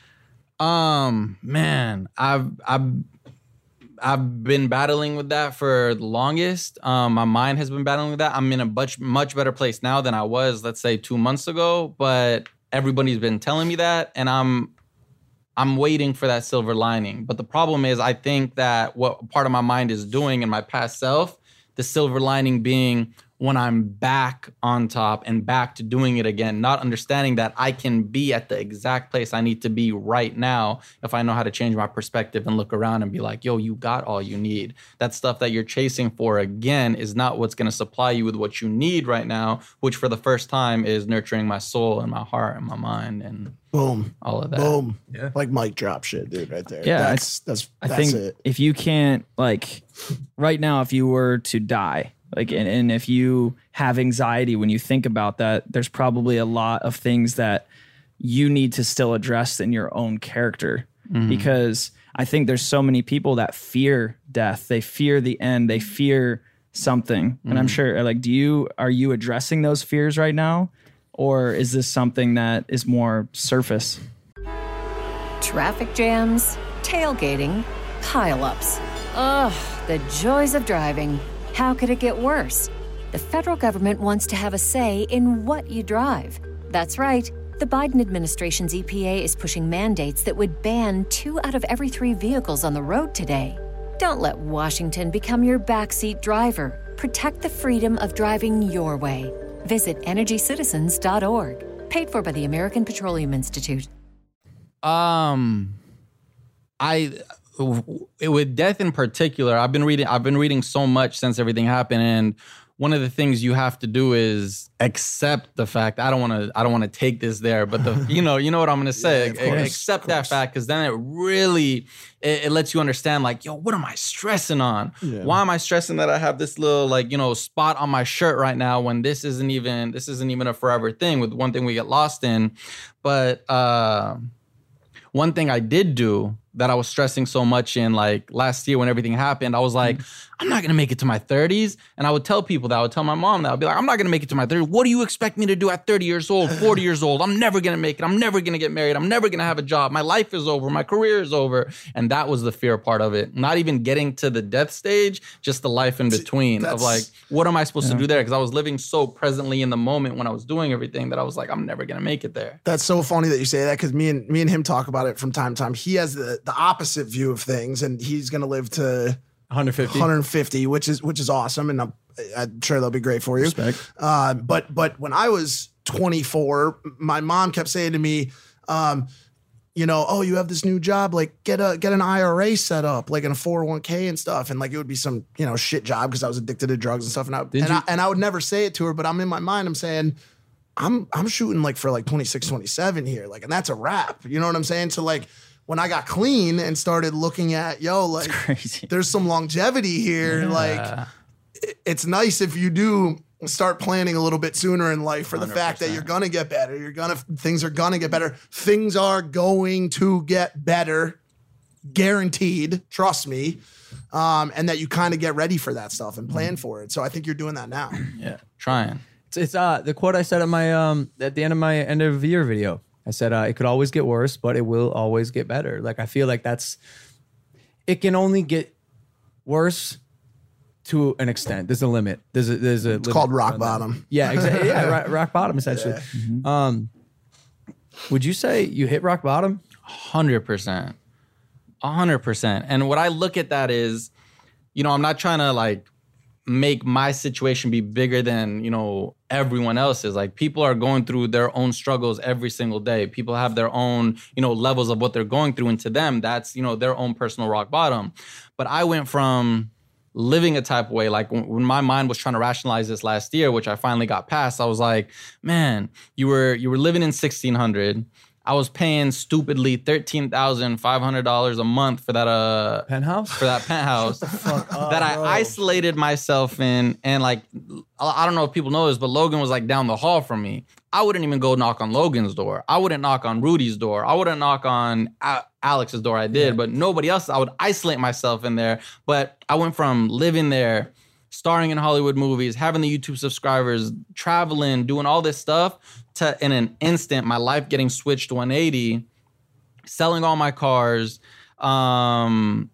Um, man, I've I've I've been battling with that for the longest. Um, my mind has been battling with that. I'm in a much, much better place now than I was, let's say, two months ago. But everybody's been telling me that, and I'm I'm waiting for that silver lining. But the problem is, I think that what part of my mind is doing in my past self, the silver lining being when I'm back on top and back to doing it again, not understanding that I can be at the exact place I need to be right now if I know how to change my perspective and look around and be like, yo, you got all you need. That stuff that you're chasing for, again, is not what's going to supply you with what you need right now, which for the first time is nurturing my soul and my heart and my mind and boom, all of that. Boom. Yeah. Like mic drop shit, dude, right there. Yeah, that's that's, I that's think it. If you can't, like, right now, if you were to die, like, and, and if you have anxiety when you think about that, there's probably a lot of things that you need to still address in your own character. Mm-hmm. Because I think there's so many people that fear death. They fear the end. They fear something. Mm-hmm. And I'm sure, like, do you, are you addressing those fears right now? Or is this something that is more surface? Traffic jams, tailgating, pileups. Ugh, the joys of driving. How could it get worse? The federal government wants to have a say in what you drive. That's right. The Biden administration's E P A is pushing mandates that would ban two out of every three vehicles on the road today. Don't let Washington become your backseat driver. Protect the freedom of driving your way. Visit energy citizens dot org. Paid for by the American Petroleum Institute. Um, I... With death in particular, I've been reading. I've been reading so much since everything happened, and one of the things you have to do is accept the fact. I don't want to. I don't want to take this there, but the you know you know what I'm going to say. Yeah, of course, accept of that course. fact, because then it really it, it lets you understand. Like, yo, what am I stressing on? Yeah. Why am I stressing that I have this little like you know spot on my shirt right now when this isn't even this isn't even a forever thing? With one thing we get lost in, but uh, one thing I did do that I was stressing so much in, like last year when everything happened, I was like, I'm not gonna make it to my thirties. And I would tell people that, I would tell my mom that, I'd be like, I'm not gonna make it to my thirties. What do you expect me to do at thirty years old, forty years old? I'm never gonna make it. I'm never gonna get married. I'm never gonna have a job. My life is over. My career is over. And that was the fear part of it. Not even getting to the death stage, just the life in between of like, what am I supposed yeah. to do there? Because I was living so presently in the moment when I was doing everything that I was like, I'm never gonna make it there. That's so funny that you say that, because me and me and him talk about it from time to time. He has the, the opposite view of things, and he's gonna live to one hundred fifty, one hundred fifty, which is which is awesome, and I'm, I'm sure they'll be great for you. Respect. Uh, but but when I was twenty-four, my mom kept saying to me, um, you know, oh, you have this new job, like get a get an I R A set up, like in a four oh one k and stuff, and like it would be some you know shit job because I was addicted to drugs and stuff, and I and, you- I and I would never say it to her, but I'm in my mind, I'm saying, I'm I'm shooting like for like twenty-six, twenty-seven here, like, and that's a wrap. You know what I'm saying? So like, when I got clean and started looking at, yo, like, crazy. There's some longevity here. Yeah. Like, it- it's nice if you do start planning a little bit sooner in life for the fact that you're gonna get better. You're gonna things are gonna get better. Things are going to get better, guaranteed. Trust me. Um, and that you kind of get ready for that stuff and plan for it. So I think you're doing that now. Yeah, trying. It's, it's uh the quote I said at my um at the end of my end of year video. I said uh, it could always get worse, but it will always get better. Like I feel like that's it can only get worse to an extent. There's a limit. There's a there's a. It's called rock bottom. Yeah, exactly. Yeah, rock, rock bottom essentially. Yeah. Mm-hmm. Um, would you say you hit rock bottom? Hundred percent, a hundred percent. And what I look at that is, you know, I'm not trying to like make my situation be bigger than, you know, everyone else's. Like people are going through their own struggles every single day. People have their own, you know, levels of what they're going through. And to them, that's, you know, their own personal rock bottom. But I went from living a type of way. Like when, when my mind was trying to rationalize this last year, which I finally got past, I was like, man, you were you were living in sixteen hundred. I was paying stupidly thirteen thousand five hundred dollars a month for that uh Penthouse? for that penthouse that I bro. isolated myself in. And like, I I don't know if people know this, but Logan was like down the hall from me. I wouldn't even go knock on Logan's door. I wouldn't knock on Rudy's door. I wouldn't knock on A- Alex's door. I did, but nobody else. I would isolate myself in there. But I went from living there, starring in Hollywood movies, having the YouTube subscribers, traveling, doing all this stuff, to in an instant, my life getting switched one eighty, selling all my cars, um,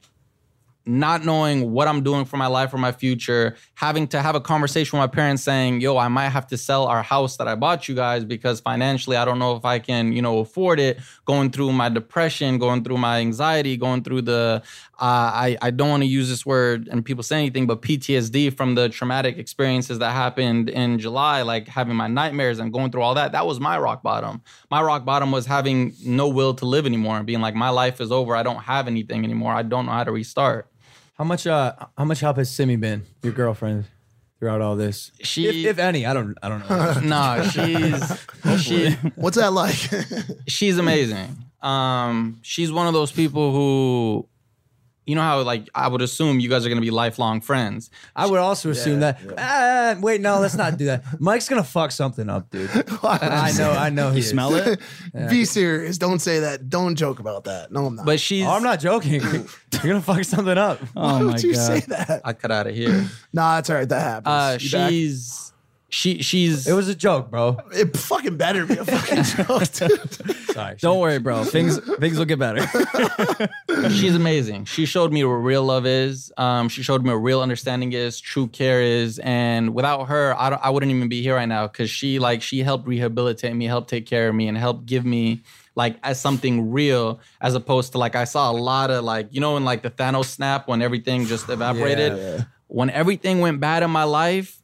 not knowing what I'm doing for my life or my future, having to have a conversation with my parents saying, yo, I might have to sell our house that I bought you guys because financially I don't know if I can, you know, afford it, going through my depression, going through my anxiety, going through the, uh, I, I don't want to use this word and people say anything, but P T S D from the traumatic experiences that happened in July, like having my nightmares and going through all that. That was my rock bottom. My rock bottom was having no will to live anymore and being like, my life is over. I don't have anything anymore. I don't know how to restart. How much uh how much help has Simi been, your girlfriend, throughout all this? She, if, if any, I don't I don't know. no, she's she, What's that like? she's amazing. Um, she's one of those people who, you know how like I would assume you guys are gonna be lifelong friends. I would also assume that. Ah, wait, no, let's not do that. Mike's gonna fuck something up, dude. I know, I know. He You is. smell it? Be serious. Don't say that. Don't joke about that. No, I'm not. But she's Oh, I'm not joking. You're gonna fuck something up. Oh Why my would you god. say that? I cut out of here. Nah, it's all right. That happens. Uh, You back? she's she she's It was a joke, bro. It fucking better be a fucking joke, dude. Sorry. Don't worry, bro. Things things will get better. she's amazing. She showed me what real love is. Um, she showed me what real understanding is, true care is, and without her, I don't, I wouldn't even be here right now because she like she helped rehabilitate me, helped take care of me, and helped give me like as something real as opposed to like I saw a lot of like you know in like the Thanos snap when everything just evaporated. Yeah, yeah. When everything went bad in my life,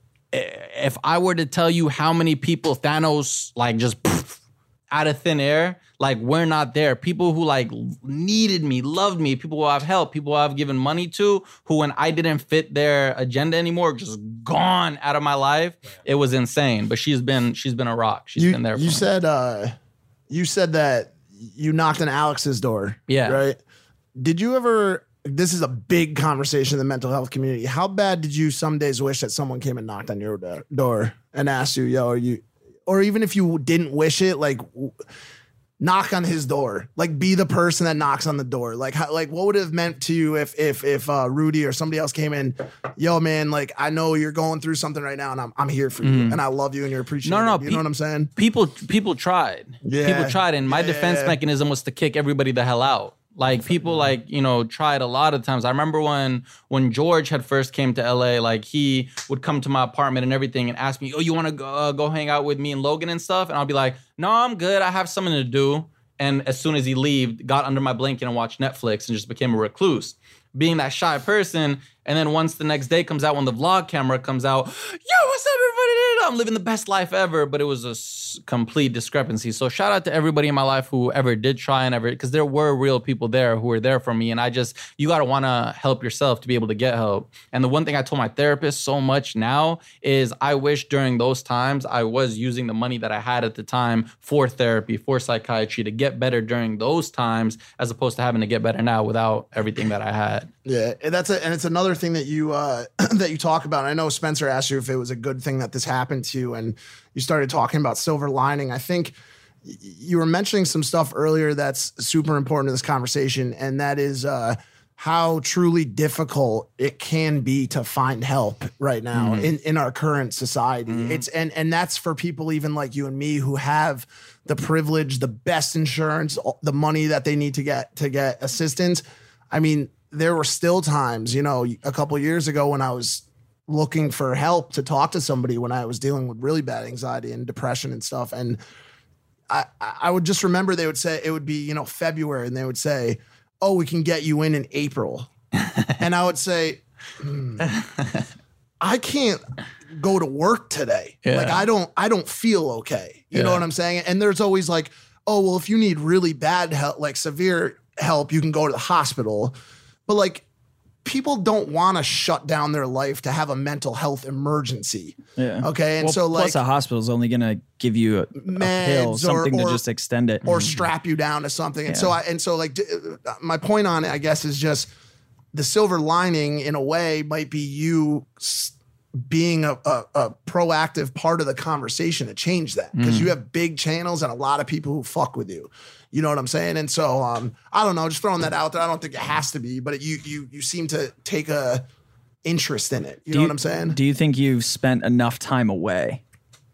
if I were to tell you how many people Thanos like just poof, out of thin air, like we're not there. People who like needed me, loved me, people who I've helped, people who I've given money to, who when I didn't fit their agenda anymore, just gone out of my life. It was insane. But she's been she's been a rock. She's You, been there. For you me. said uh, you said that you knocked on Alex's door. Yeah. Right. Did you ever? This is a big conversation in the mental health community. How bad did you some days wish that someone came and knocked on your do- door and asked you, "Yo, are you?" Or even if you didn't wish it, like w- knock on his door, like be the person that knocks on the door. Like, how, like what would it have meant to you if if if uh, Rudy or somebody else came in, yo, man, like I know you're going through something right now, and I'm I'm here for you, and I love you, and you're appreciated. No, no, you pe- know what I'm saying? people people tried. Yeah. People tried, and my Yeah, defense yeah. mechanism was to kick everybody the hell out. Like people like, you know, tried a lot of times. I remember when when George had first came to L A, like he would come to my apartment and everything and ask me, oh, you want to go, uh, go hang out with me and Logan and stuff? And I'll be like, no, I'm good. I have something to do. And as soon as he left, got under my blanket and watched Netflix and just became a recluse. Being that shy person. And then once the next day comes out, when the vlog camera comes out, yo, what's up, everybody? I'm living the best life ever. But it was a s- complete discrepancy. So shout out to everybody in my life who ever did try and ever, because there were real people there who were there for me. And I just, you got to want to help yourself to be able to get help. And the one thing I told my therapist so much now is I wish during those times I was using the money that I had at the time for therapy, for psychiatry to get better during those times, as opposed to having to get better now without everything that I had. Yeah, and that's a, and it's another thing that you uh, that you talk about. And I know Spencer asked you if it was a good thing that this happened to you, and you started talking about silver lining. I think y- you were mentioning some stuff earlier that's super important to this conversation, and that is uh, how truly difficult it can be to find help right now in, in our current society. It's and and that's for people even like you and me who have the privilege, the best insurance, all- the money that they need to get to get assistance. I mean, there were still times, you know, a couple of years ago when I was looking for help to talk to somebody when I was dealing with really bad anxiety and depression and stuff. And I, I would just remember they would say, it would be, you know, February, and they would say, oh, we can get you in in April. And I would say, hmm, I can't go to work today. Yeah. Like, I don't, I don't feel okay. You know Yeah. what I'm saying? And there's always like, oh, well, if you need really bad help, like severe help, you can go to the hospital. But like, people don't want to shut down their life to have a mental health emergency. Yeah. Okay. And well, so like plus a hospital is only going to give you a, a pill, Meds or- something or- to just extend it. or strap you down to something. And so I, and so like d- uh, my point on it, I guess, is just the silver lining in a way might be you s- being a, a, a proactive part of the conversation to change that, because you have big channels and a lot of people who fuck with you. You know what I'm saying? And so um, I don't know, just throwing that out there. I don't think it has to be, but it, you you you seem to take a interest in it. You Do know what I'm saying? Do you think you've spent enough time away?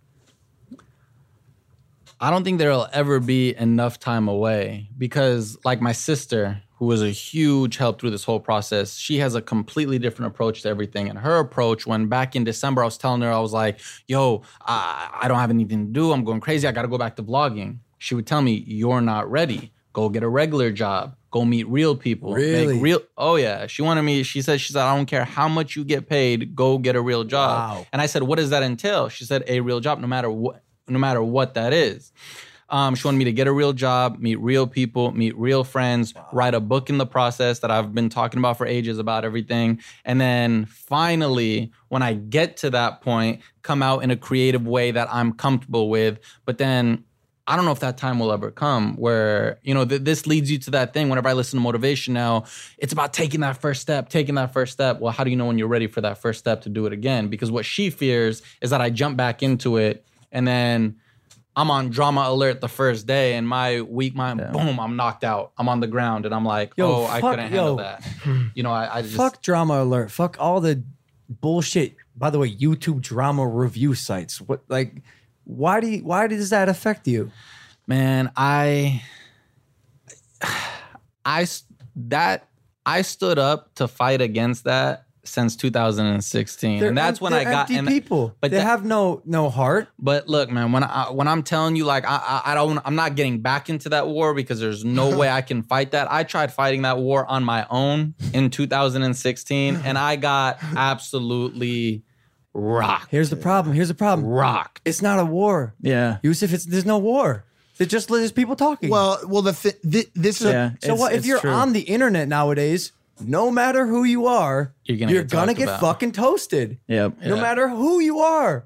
I don't think there'll ever be enough time away, because like my sister, who was a huge help through this whole process, she has a completely different approach to everything. And her approach, when back in December, I was telling her, I was like, yo, I, I don't have anything to do. I'm going crazy. I got to go back to vlogging. She would tell me, you're not ready. Go get a regular job. Go meet real people. Really? Make real. Oh yeah. She wanted me, she said, she said, I don't care how much you get paid, go get a real job. Wow. And I said, what does that entail? She said, a real job, no matter what, no matter what that is. Um, she wanted me to get a real job, meet real people, meet real friends, write a book in the process that I've been talking about for ages about everything. And then finally, when I get to that point, come out in a creative way that I'm comfortable with. But then I don't know if that time will ever come where, you know, th- this leads you to that thing. Whenever I listen to motivation now, it's about taking that first step, taking that first step. Well, how do you know when you're ready for that first step to do it again? Because what she fears is that I jump back into it and then I'm on drama alert the first day, and my weak mind, yeah. boom, I'm knocked out. I'm on the ground, and I'm like, Yo, oh, I fuck, couldn't handle yo. that. You know, I, I just Fuck drama alert. Fuck all the bullshit. By the way, YouTube drama review sites. What like? Why do you, why does that affect you? man, I, I that I stood up to fight against that since two thousand sixteen, They're and that's em- when they're I got empty and, people. But they that- have no no heart. But look, man, when I when I'm telling you, like, I, I I don't, I'm not getting back into that war because there's no way I can fight that. I tried fighting that war on my own in two thousand sixteen, and I got absolutely rocked. Here's the problem. Here's the problem. Rocked. It's not a war. Yeah. Yusuf, it's there's no war. It's just there's people talking. Well, well, the thi- thi- this is Yeah. so it's- what if it's you're true. on the internet nowadays? No matter who you are, You're gonna you're get gonna talked get about. fucking toasted. Yep. No Yeah. matter who you are.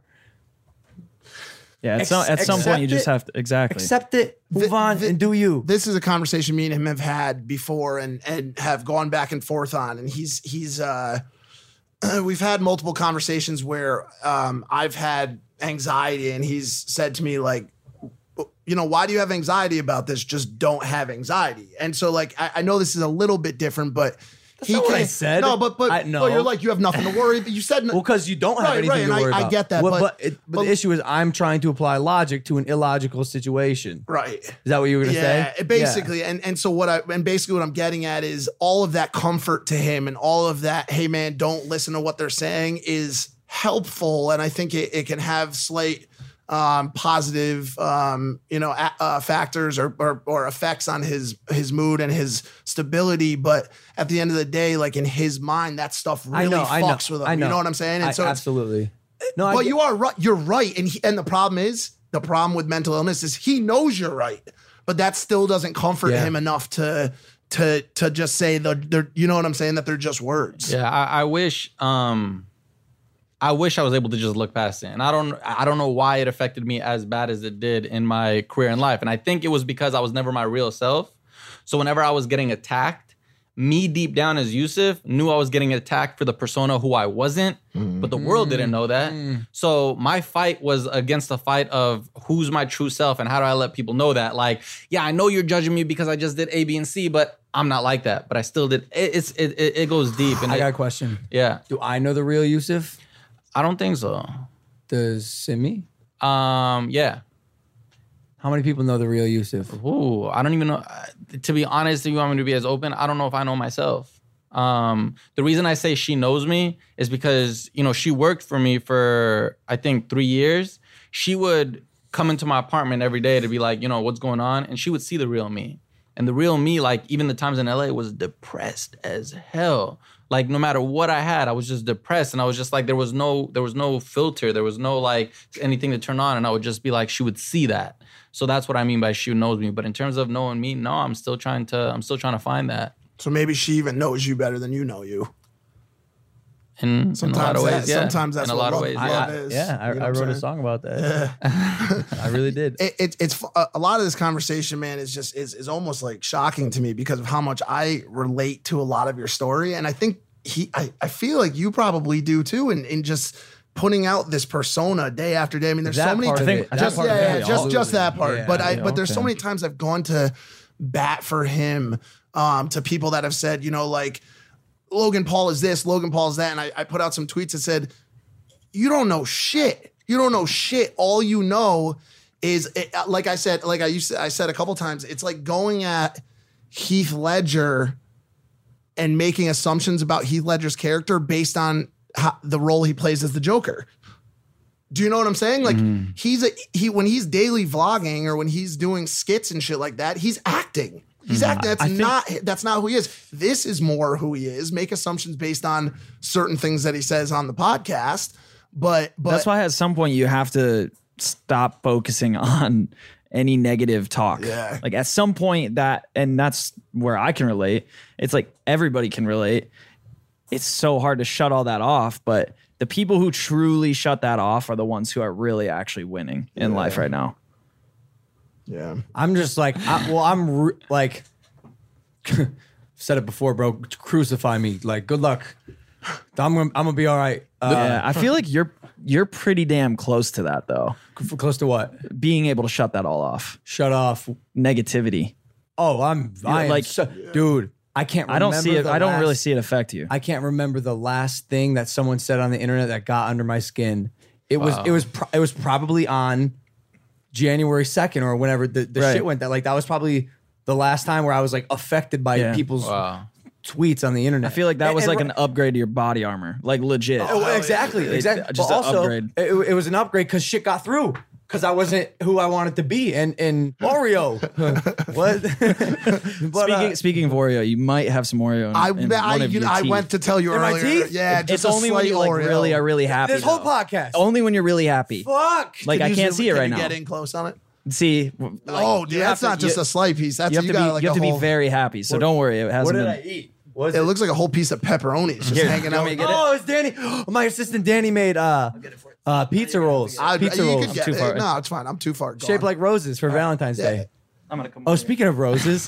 Yeah. At some, at Ex- some point, you accept just it. have to, exactly. Accept it, move The- on, the- and do you. this is a conversation me and him have had before and and have gone back and forth on. And he's he's uh we've had multiple conversations where um I've had anxiety and he's said to me like, you know, why do you have anxiety about this? Just don't have anxiety. And so like I, I know this is a little bit different, but That's not what I said. No, but but, I- no. but you're like you have nothing to worry. But you said Well, because you don't have Right, anything right, to and I- worry I about. get that, Well, but- but, it, but but- the issue is I'm trying to apply logic to an illogical situation. right. Is that what you were gonna Yeah, say? basically, and and so what I and basically what I'm getting at is all of that comfort to him and all of that. Hey man, don't listen to what they're saying is helpful, and I think it, it can have slight um, positive, um, you know, a, uh, factors or, or or effects on his his mood and his stability. But at the end of the day, like in his mind, that stuff really I know, I know, fucks with him. I know. You know what I'm saying? And I- so it's, absolutely. No, I but get- you are right. You're right. And he, and the problem is the problem with mental illness is he knows you're right, but that still doesn't comfort Yeah. him enough to to to just say the they're you know what I'm saying, that they're just words. Yeah, I, I wish um I wish I was able to just look past it. And I don't I don't know why it affected me as bad as it did in my career and life. And I think it was because I was never my real self. So whenever I was getting attacked, me deep down as Yusuf knew I was getting attacked for the persona who I wasn't, but the world didn't know that. So my fight was against the fight of who's my true self and how do I let people know that? Like, yeah, I know you're judging me because I just did A, B, and C, but I'm not like that. But I still did. It, it's it, it, it goes deep. And I it- got a question. yeah. Do I know the real Yusuf? I don't think so. Does Simi? Um, yeah. How many people know the real Yusuf? Ooh, I don't even know. Uh, To be honest, if you want me to be as open, I don't know if I know myself. Um, the reason I say she knows me is because, you know, she worked for me for, I think, three years. She would come into my apartment every day to be like, you know, what's going on? And she would see the real me. And the real me, like, even the times in L A, was depressed as hell. Like, no matter what I had, I was just depressed. And I was just like, there was no, there was no filter. There was no, like, anything to turn on. And I would just be like, she would see that. So that's what I mean by she knows me. But in terms of knowing me, no, I'm still trying to, I'm still trying to find that. So maybe she even knows you better than you know you. In, in a lot Sometimes of that- ways, yeah. sometimes that's in a what lot of love- ways. love Yeah. I- is. yeah, I, You know I what I'm wrote a saying? song about that. I really did. It, it, it's a, a lot of this conversation, man, is just is is almost like shocking to me because of how much I relate to a lot of your story, and I think he, I, I feel like you probably do too, and in just putting out this persona day after day. I mean, there's That so many. part of it- that just part of yeah, it, yeah, yeah, just just absolutely. that part. Yeah, but I, yeah, but there's so okay. many times I've gone to bat for him, um, to people that have said, you know, like Logan Paul is this, Logan Paul is that, and I, I put out some tweets that said, you don't know shit. You don't know shit. All you know is, it, like I said, like I used to, I said a couple times, it's like going at Heath Ledger and making assumptions about Heath Ledger's character based on how, the role he plays as the Joker. Do you know what I'm saying? Like Mm-hmm. he's a he when he's daily vlogging or when he's doing skits and shit like that, he's acting. He's acting. That's Mm-hmm. I think- not that's not who he is. This is more who he is. Make assumptions based on certain things that he says on the podcast. But but That's why at some point you have to stop focusing on any negative talk. Yeah. Like at some point that, and that's where I can relate. It's like everybody can relate. It's so hard to shut all that off, but the people who truly shut that off are the ones who are really actually winning in life right now. yeah. I'm just like, I, well, I'm re- like, said it before, bro. Crucify me. Like, good luck. I'm gonna, I'm gonna be all right. Uh, yeah, I feel like you're you're pretty damn close to that though. f- Close to what? Being able to shut that all off. Shut off. Negativity. Oh, I'm I am like- so, dude. I can't. I don't see it. remember the I don't really last- see it affect you. I can't remember the last thing that someone said on the internet that got under my skin. It was it was pro- it was probably on January second or whenever the, the Right. shit went. That like that was probably the last time where I was like affected by Yeah. people's Wow. tweets on the internet. I feel like that And- was and like ri- an upgrade to your body armor, like legit. Oh, exactly, It- exactly. just but an also, upgrade. It, it was an upgrade because shit got through. Because I wasn't who I wanted to be, and and Oreo. What? but, Speaking, uh, speaking of Oreo, you might have some Oreo. In, I in I, one of you know, your I teeth. went to tell you In my earlier. teeth? Yeah, just It's a only when slight you like Oreo. really are really happy. this whole though. podcast. Only when you're really happy. Fuck. Like Can I you can't zoom- see it can right you now. Get in close on it. See, like, Oh, you dude, have that's to- not just you, a slight piece. That's you have you to got be like you have a to be whole, very happy. So don't worry, it What hasn't did been. I eat? What is It it? looks like a whole piece of pepperoni. It's just Here, hanging you out. want me to get it? Oh, it's Danny. My assistant Danny made uh, uh pizza rolls. I, pizza you rolls could get too it. far. No, it's fine. I'm too far gone. shaped like roses for Valentine's Yeah. Day. I'm gonna come. Oh, speaking of roses,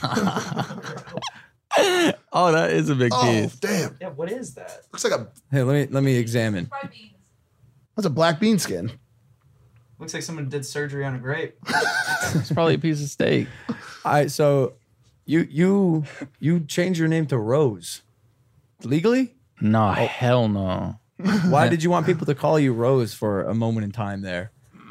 Oh, that is a big Oh, piece. damn. Yeah, what is that? Looks like a hey, let me let me examine. that's a black bean skin. Looks like someone did surgery on a grape. It's probably a piece of steak. All right, so you you you changed your name to Rose legally? No, hell no. Why did you want people to call you Rose for a moment in time there?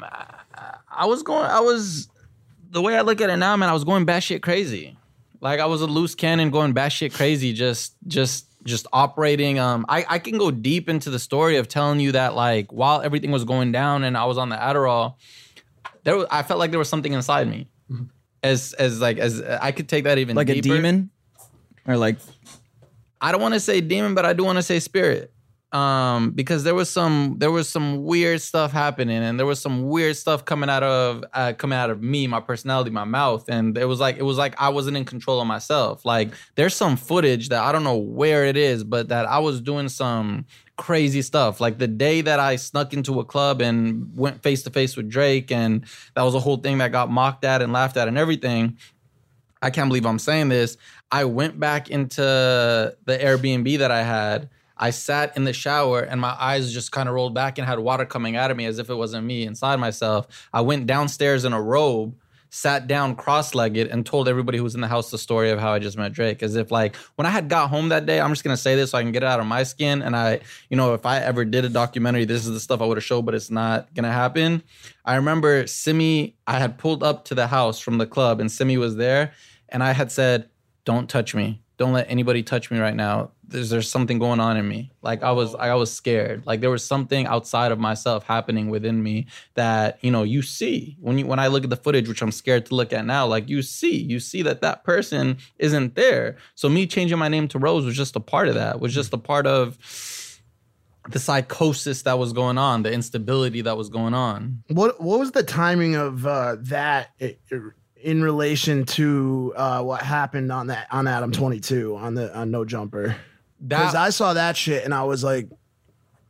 I was going, I was, the way I look at it now, man, I was going batshit crazy. Like I was a loose cannon going batshit crazy, just, just, just operating. Um, I, I can go deep into the story of telling you that like while everything was going down and I was on the Adderall, there was, I felt like there was something inside me. As, as like, as I could take that even Like deeper. a demon, or like I don't want to say demon, but I do want to say spirit. Um, because there was some there was some weird stuff happening, and there was some weird stuff coming out of uh, coming out of me, my personality, my mouth, and it was like it was like I wasn't in control of myself. Like there's some footage that I don't know where it is, but that I was doing some crazy stuff. Like the day that I snuck into a club and went face to face with Drake, and that was a whole thing that got mocked at and laughed at and everything. I can't believe I'm saying this. I went back into the Airbnb that I had. I sat in the shower and my eyes just kind of rolled back and had water coming out of me as if it wasn't me inside myself. I went downstairs in a robe, sat down cross-legged, and told everybody who was in the house the story of how I just met Drake. As if like when I had got home that day, I'm just gonna say this so I can get it out of my skin. And I, you know, if I ever did a documentary, this is the stuff I would have showed, but it's not gonna happen. I remember Simi, I had pulled up to the house from the club and Simi was there. And I had said, don't touch me. Don't let anybody touch me right now. There's there's something going on in me. Like I was I was scared. Like there was something outside of myself happening within me that, you know, you see when you when I look at the footage, which I'm scared to look at now, like you see, you see that that person isn't there. So me changing my name to Rose was just a part of that. Was just a part of the psychosis that was going on, the instability that was going on. What what was the timing of uh, that i- in relation to uh, what happened on that on Adam twenty-two on the on No Jumper? Because That I saw that shit and I was like,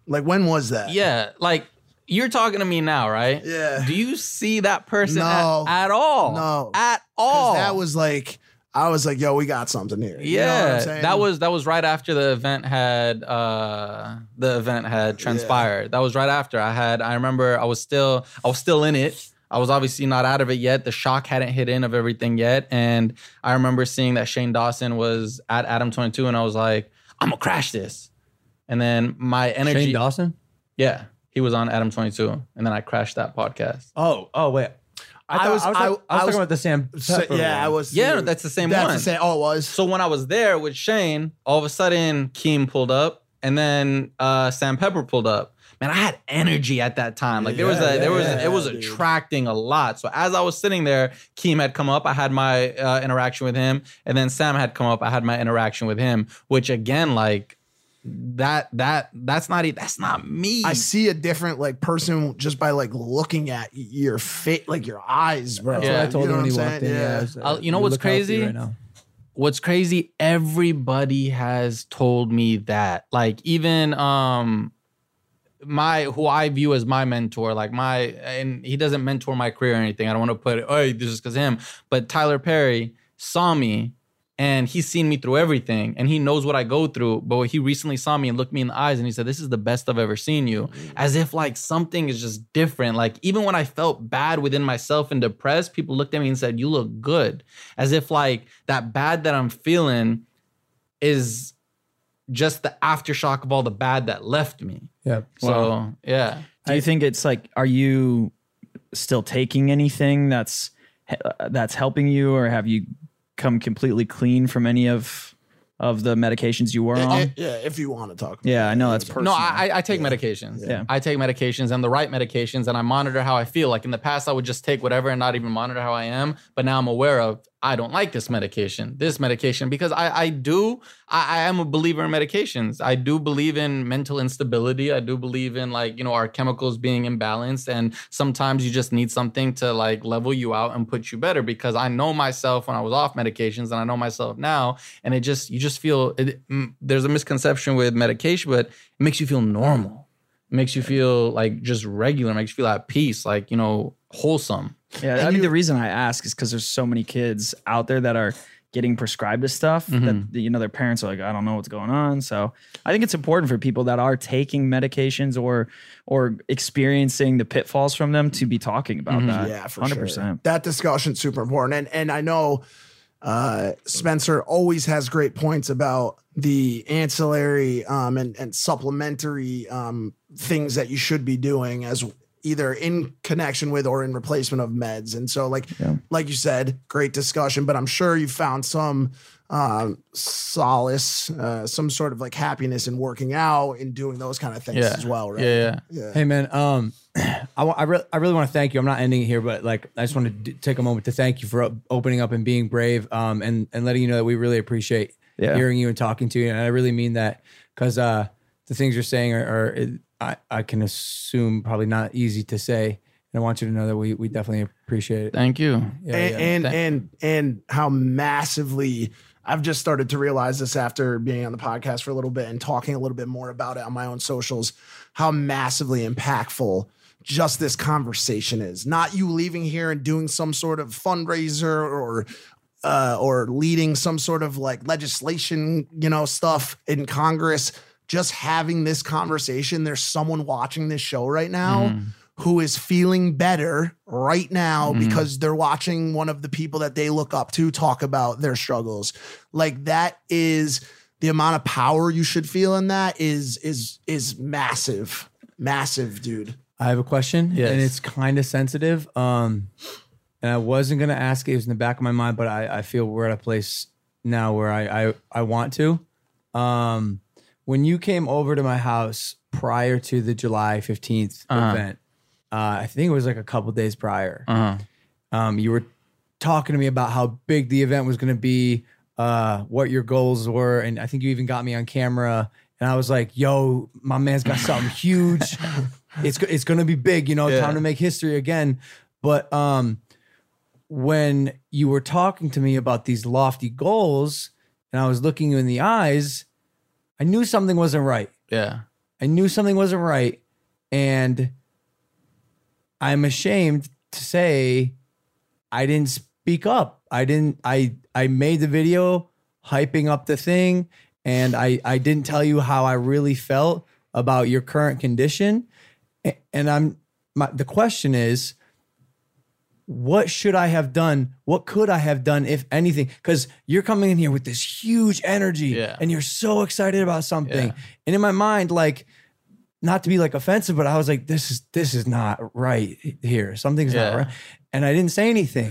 Like, when was that? Yeah, like you're talking to me now, right? Yeah. Do you see that person No. at, at all? No. At all. That was like, I was like, yo, we got something here. You yeah. know what I'm saying? that was that was right after the event had uh the event had transpired. Yeah. That was right after. I had I remember I was still I was still in it. I was obviously not out of it yet. The shock hadn't hit in of everything yet. And I remember seeing that Shane Dawson was at Adam twenty-two, and I was like, I'm gonna crash this. And then my energy. Shane Dawson? Yeah. He was on Adam twenty-two, and then I crashed that podcast. Oh, oh, wait. I, thought, I was, I was, I- I was, I was- talking about the Sam So- Pepper yeah, one. I was. Yeah, that's the same that's one. the same. Oh, it was. So when I was there with Shane, all of a sudden Keem pulled up, and then uh, Sam Pepper pulled up. Man, I had energy at that time. Like there was Yeah, a, there was, yeah, it was dude. attracting a lot. So as I was sitting there, Keem had come up. I had my uh, interaction with him, and then Sam had come up. I had my interaction with him, which again, like that, that, that's not, e- that's not me. I see a different like person just by like looking at your face, like your eyes, bro. Yeah. I told You know him when what he I'm walked saying? in. Yeah. Yeah, I was, uh, I'll- you know you what's look healthy crazy? right now. What's crazy, everybody has told me that. Like even um my who I view as my mentor, like my and he doesn't mentor my career or anything. I don't want to put it, oh, this is because of him. But Tyler Perry saw me and he's seen me through everything and he knows what I go through. But he recently saw me and looked me in the eyes and he said, this is the best I've ever seen you. As if like something is just different. Like even when I felt bad within myself and depressed, people looked at me and said, you look good. As if like that bad that I'm feeling is just the aftershock of all the bad that left me. Yeah. So yeah. Do you think it's like, are you still taking anything that's uh, that's helping you, or have you come completely clean from any of of the medications you were Eh, on? eh, yeah, if you want to talk. About Yeah, I know it. that's personal. No, I, I take medications. Yeah. I take medications and the right medications, and I monitor how I feel. Like in the past, I would just take whatever and not even monitor how I am. But now I'm aware of, I don't like this medication, this medication, because I, I do, I, I am a believer in medications. I do believe in mental instability. I do believe in like, you know, our chemicals being imbalanced. And sometimes you just need something to like level you out and put you better, because I know myself when I was off medications and I know myself now. And it just, you just feel, it, mm, there's a misconception with medication, but it makes you feel normal. It makes you feel like just regular, it makes you feel at peace, like, you know, wholesome. Yeah, I mean, the reason I ask is because there's so many kids out there that are getting prescribed this stuff Mhm. that, you know, their parents are like, I don't know what's going on. So I think it's important for people that are taking medications or or experiencing the pitfalls from them to be talking about Mhm. that. Yeah, for one hundred sure. percent. That discussion's super important. And and I know uh, Spencer always has great points about the ancillary um, and, and supplementary um, things that you should be doing as either in connection with or in replacement of meds. And so like, Yeah. like you said, great discussion, but I'm sure you found some um, solace, uh, some sort of like happiness in working out and doing those kind of things Yeah. as well, right? Yeah, yeah. Yeah. Hey man, um, I, wa- I, re- I really want to thank you. I'm not ending it here, but like I just want to d- take a moment to thank you for op- opening up and being brave, um, and and letting you know that we really appreciate Yeah. hearing you and talking to you, and I really mean that because uh, the things you're saying are, are it, I I can assume probably not easy to say, and I want you to know that we we definitely appreciate it. Thank you. Yeah, and yeah. and, Thank- and and how massively I've just started to realize this after being on the podcast for a little bit and talking a little bit more about it on my own socials, how massively impactful just this conversation is. Not you leaving here and doing some sort of fundraiser or uh, or leading some sort of like legislation, you know, stuff in Congress. Just having this conversation. There's someone watching this show right now Mhm. who is feeling better right now Mhm. because they're watching one of the people that they look up to talk about their struggles. Like that is the amount of power you should feel in that is is is massive. Massive, dude. I have a question, Yes. and it's kind of sensitive. Um, and I wasn't gonna ask it; it was in the back of my mind, but I, I feel we're at a place now where I I, I want to. Um, when you came over to my house prior to the July fifteenth Uh-huh. event, uh, I think it was like a couple days prior. Uh-huh. Um, you were talking to me about how big the event was going to be, uh, what your goals were, and I think you even got me on camera. And I was like, "Yo, my man's got something huge. It's go- it's going to be big, you know. Yeah. Time to make history again." But um, when you were talking to me about these lofty goals, and I was looking you in the eyes, I knew something wasn't right. Yeah. I knew something wasn't right, and I'm ashamed to say I didn't speak up. I didn't. I I made the video hyping up the thing, and I I didn't tell you how I really felt about your current condition. And I'm my, the question is, what should I have done? What could I have done, if anything? Because you're coming in here with this huge energy, Yeah. and you're so excited about something. Yeah. And in my mind, like, not to be like offensive, but I was like, this is this is not right here. Something's Yeah. not right. And I didn't say anything.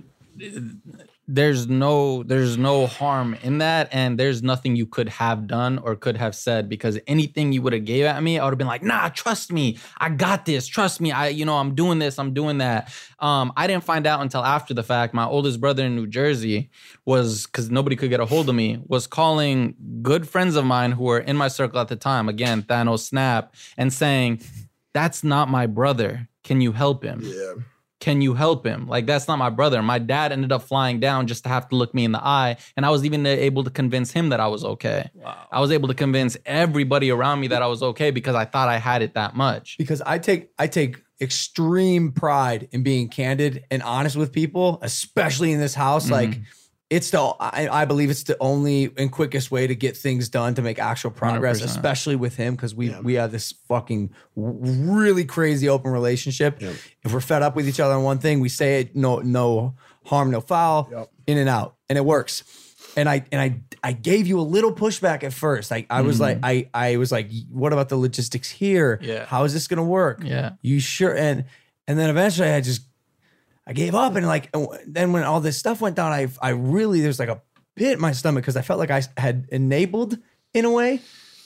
There's no there's no harm in that, and there's nothing you could have done or could have said, because anything you would have gave at me, I would have been like, nah, trust me, I got this, trust me, I you know I'm doing this, I'm doing that. Um, I didn't find out until after the fact. My oldest brother in New Jersey was, because nobody could get a hold of me, was calling good friends of mine who were in my circle at the time, again Thanos Snap, and saying, that's not my brother. Can you help him? Yeah. Can you help him? Like, that's not my brother. My dad ended up flying down just to have to look me in the eye. And I was even able to convince him that I was okay. Wow. I was able to convince everybody around me that I was okay because I thought I had it that much. Because I take I take extreme pride in being candid and honest with people, especially in this house. Mm-hmm. Like, it's the I, I believe it's the only and quickest way to get things done, to make actual progress, one hundred percent. especially with him, because we we have this fucking really crazy open relationship. Yep. If we're fed up with each other on one thing, we say it, no no harm, no foul, Yep. in and out, and it works. And I and I I gave you a little pushback at first. Like I was Mm-hmm. like I I was like, what about the logistics here? Yeah. How is this gonna work? Yeah. You sure? And and then eventually I just I gave up, and like then when all this stuff went down, I I really there's like a pit in my stomach because I felt like I had enabled in a way.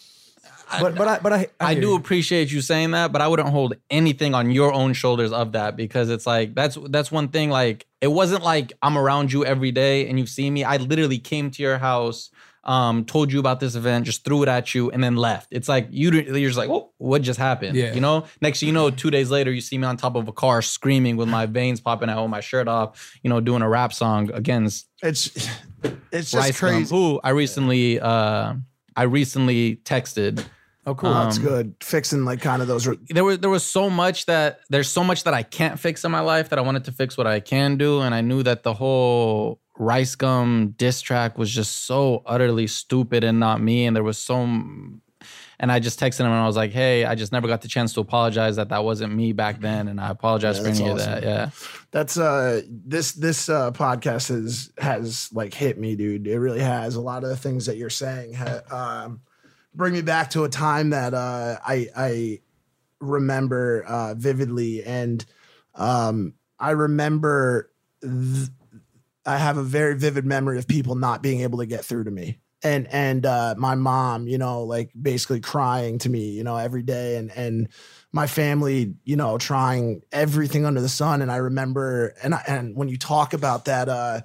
But but I but I I, I hear do you. appreciate you saying that, but I wouldn't hold anything on your own shoulders of that, because it's like that's that's one thing. Like, it wasn't like I'm around you every day and you've seen me. I literally came to your house, um, told you about this event, just threw it at you, and then left. It's like you you're just like, oh, what just happened? Yeah. You know. Next thing you know, two days later, you see me on top of a car screaming with my veins popping out, with my shirt off, you know, doing a rap song against It's it's just Rice Gum, crazy. who I recently uh, I recently texted. Oh, cool. That's um, good. Fixing like kind of those. Re- there was there was so much that there's so much that I can't fix in my life that I wanted to fix what I can do, and I knew that the whole Rice Gum diss track was just so utterly stupid and not me, and there was so m- and I just texted him and I was like, hey, I just never got the chance to apologize that that wasn't me back then, and I apologize Yeah, for that's any awesome. of that. Yeah. That's uh this this uh podcast has has like hit me, dude. It really has. A lot of the things that you're saying ha- um bring me back to a time that uh I I remember uh vividly, and um I remember th- I have a very vivid memory of people not being able to get through to me. And and uh my mom, you know, like basically crying to me, you know, every day, and and my family, you know, trying everything under the sun. And I remember, and I, and when you talk about that, uh,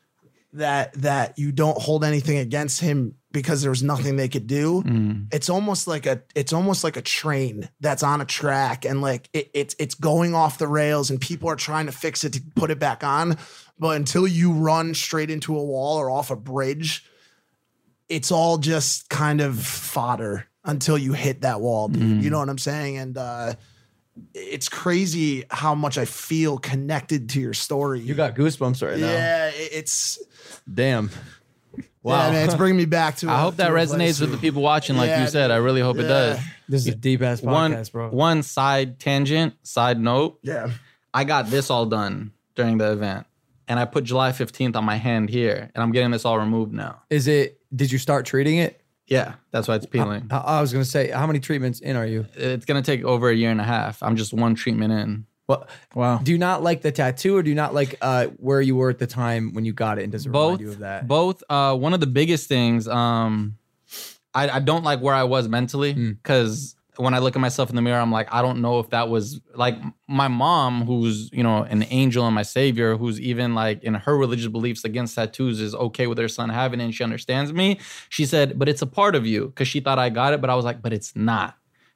that that you don't hold anything against him because there was nothing they could do. Mm. It's almost like a, it's almost like a train that's on a track, and like it, it's it's going off the rails, and people are trying to fix it to put it back on. But until you run straight into a wall or off a bridge, it's all just kind of fodder until you hit that wall, dude. Mm. You know what I'm saying? And uh, it's crazy how much I feel connected to your story. You got goosebumps right now. yeah, it- it's Damn. wow, Wow. man, it's bringing me back to. I a- hope that to a resonates place. with the people watching, like Yeah, you said. I really hope it yeah. does. This is a deep ass One, podcast, bro. one side tangent, side note. Yeah, I got this all done during the event, and I put July fifteenth on my hand here, and I'm getting this all removed now. Is it? Did you start treating it? Yeah, that's why it's peeling. I, I was gonna say, how many treatments in are you? It's gonna take over a year and a half. I'm just one treatment in. Well, Wow. do you not like the tattoo, or do you not like uh, where you were at the time when you got it? And does it Both, remind you of that? both. Uh, one of the biggest things, um, I, I don't like where I was mentally, because when I look at myself in the mirror, I'm like, I don't know if that was like my mom, who's, you know, an angel and my savior, who's even like in her religious beliefs against tattoos, is okay with her son having it, and she understands me. She said, but it's a part of you, because she thought I got it, but I was like, but it's not.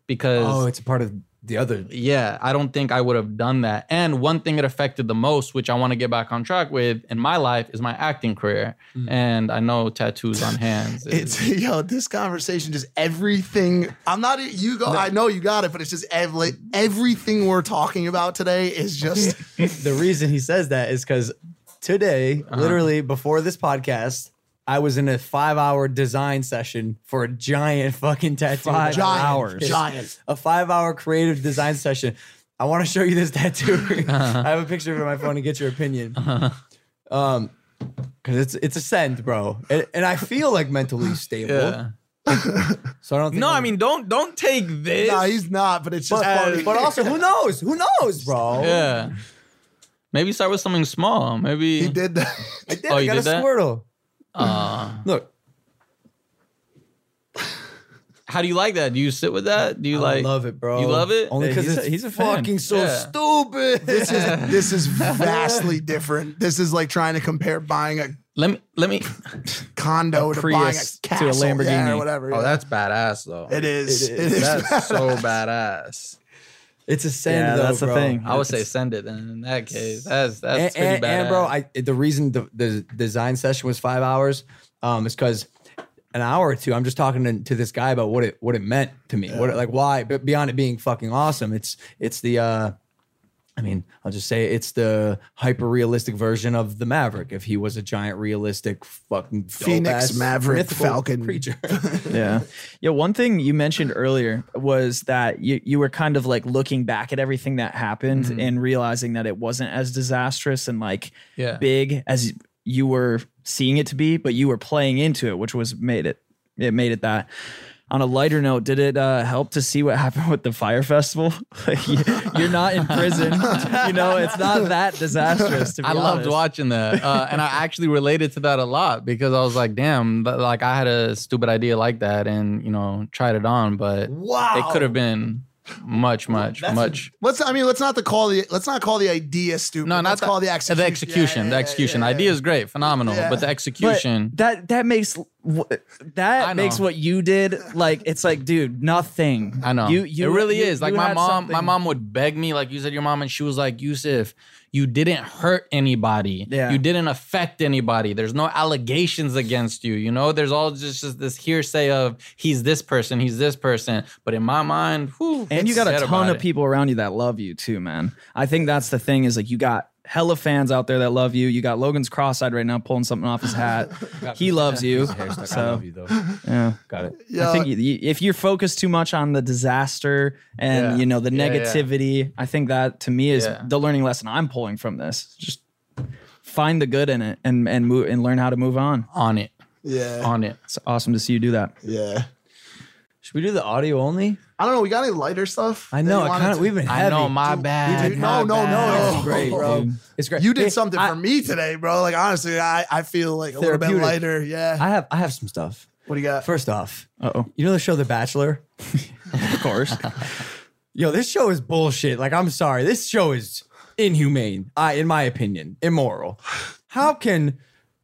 because Oh, it's a part of the other. yeah, I don't think I would have done that. And one thing it affected the most, which I want to get back on track with in my life, is my acting career. Mm. And I know tattoos on hands. is- It's yo, this conversation just everything. I'm not you go. I know you got it, but it's just every, everything we're talking about today is just The reason he says that is because today, Uh-huh. literally before this podcast, I was in a five-hour design session for a giant fucking tattoo. Five giant, hours. giant. A five-hour creative design session. I want to show you this tattoo. Uh-huh. I have a picture of it on my phone to get your opinion. Um, because it's it's a send, bro, and, and I feel like mentally stable. yeah. So I don't. Think No, I'm- I mean, don't don't take this. No, he's not. But it's just but, funny. but also, who knows? Who knows, bro? yeah. Maybe start with something small. Maybe. he did that. I did. Oh, I you got did a that? Squirtle. Uh, Look, how do you like that? Do you sit with that? Do you I like? love it, bro. You love it? Only Yeah, because he's a- it's he's a fan. fucking so Yeah. stupid. This is this is vastly different. This is like trying to compare buying a Let me. Let me. condo A to buying Prius a to a castle, yeah, Lamborghini. or whatever. Oh, yeah. that's badass though. it is. It It is. is. That's so badass. It's a send, Yeah, though, that's the bro. thing. I would say send it. Then in that case, that's that's And, pretty and, badass. and bro, I the reason the, the design session was five hours, um, is because an hour or two, I'm just talking to, to this guy about what it what it meant to me, what it, like why, but beyond it being fucking awesome, it's it's the, uh, I mean, I'll just say it's the hyper realistic version of the Maverick. If he was a giant realistic fucking Phoenix dope-ass Maverick mythical Falcon. creature. Yeah. Yeah. One thing you mentioned earlier was that you, you were kind of like looking back at everything that happened and realizing that it wasn't as disastrous and like Yeah. big as you were seeing it to be, but you were playing into it, which was made it, it made it that. On a lighter note, did it uh, help to see what happened with the Fire Festival? Like, you, you're not in prison. You know, it's not that disastrous, to be I loved honest. watching that, uh, and I actually related to that a lot because I was like, "Damn!" But like, I had a stupid idea like that, and you know, tried it on, but Wow. it could have been much, much, That's much. Let's. I mean, let's not the call the. Let's not call the idea stupid. No, not let's call the execution. The execution. Yeah, yeah, the yeah, execution. yeah, The yeah. idea is great, phenomenal, Yeah. but the But execution. that that makes wh- I that know. makes what you did like it's like, dude, nothing. I know. You, you it really you- is. Like you my had mom, my something- mom would beg me, like you said, your mom, and she was like, Yusuf, you didn't hurt anybody. Yeah. You didn't affect anybody. There's no allegations against you. You know, there's all just, just this hearsay of he's this person, he's this person. But in my mind, whew, And you got a forget ton about of it. people around you that love you too, man. I think that's the thing is like you got hella fans out there that love you. You got Logan's cross-eyed right now pulling something off his hat. He loves you. I So love you though. yeah. Got it. Yeah. I think you, you- if you're focused too much on the disaster and Yeah. you know the Yeah, yeah. negativity, I think that to me is Yeah. the learning lesson I'm pulling from this. Just find the good in it and and move and learn how to move on. on it. Yeah. On it. It's awesome to see you do that. Yeah. Should we do the audio only? I don't know. We got any lighter stuff? I that know. you I wanted kind of to- we've been I heavy. know, my bad. Dude, my no, no, no. bad. It's great, bro. It's great. You did Hey, something I- for me today, bro. Like honestly, I, I feel like a little bit Therapeutic. lighter. Yeah. I have I have some stuff. what do you got? First off, Uh oh. you know the show The Bachelor? Of course. Yo, this show is bullshit. Like, I'm sorry. This show is inhumane, I, in my opinion, immoral. How can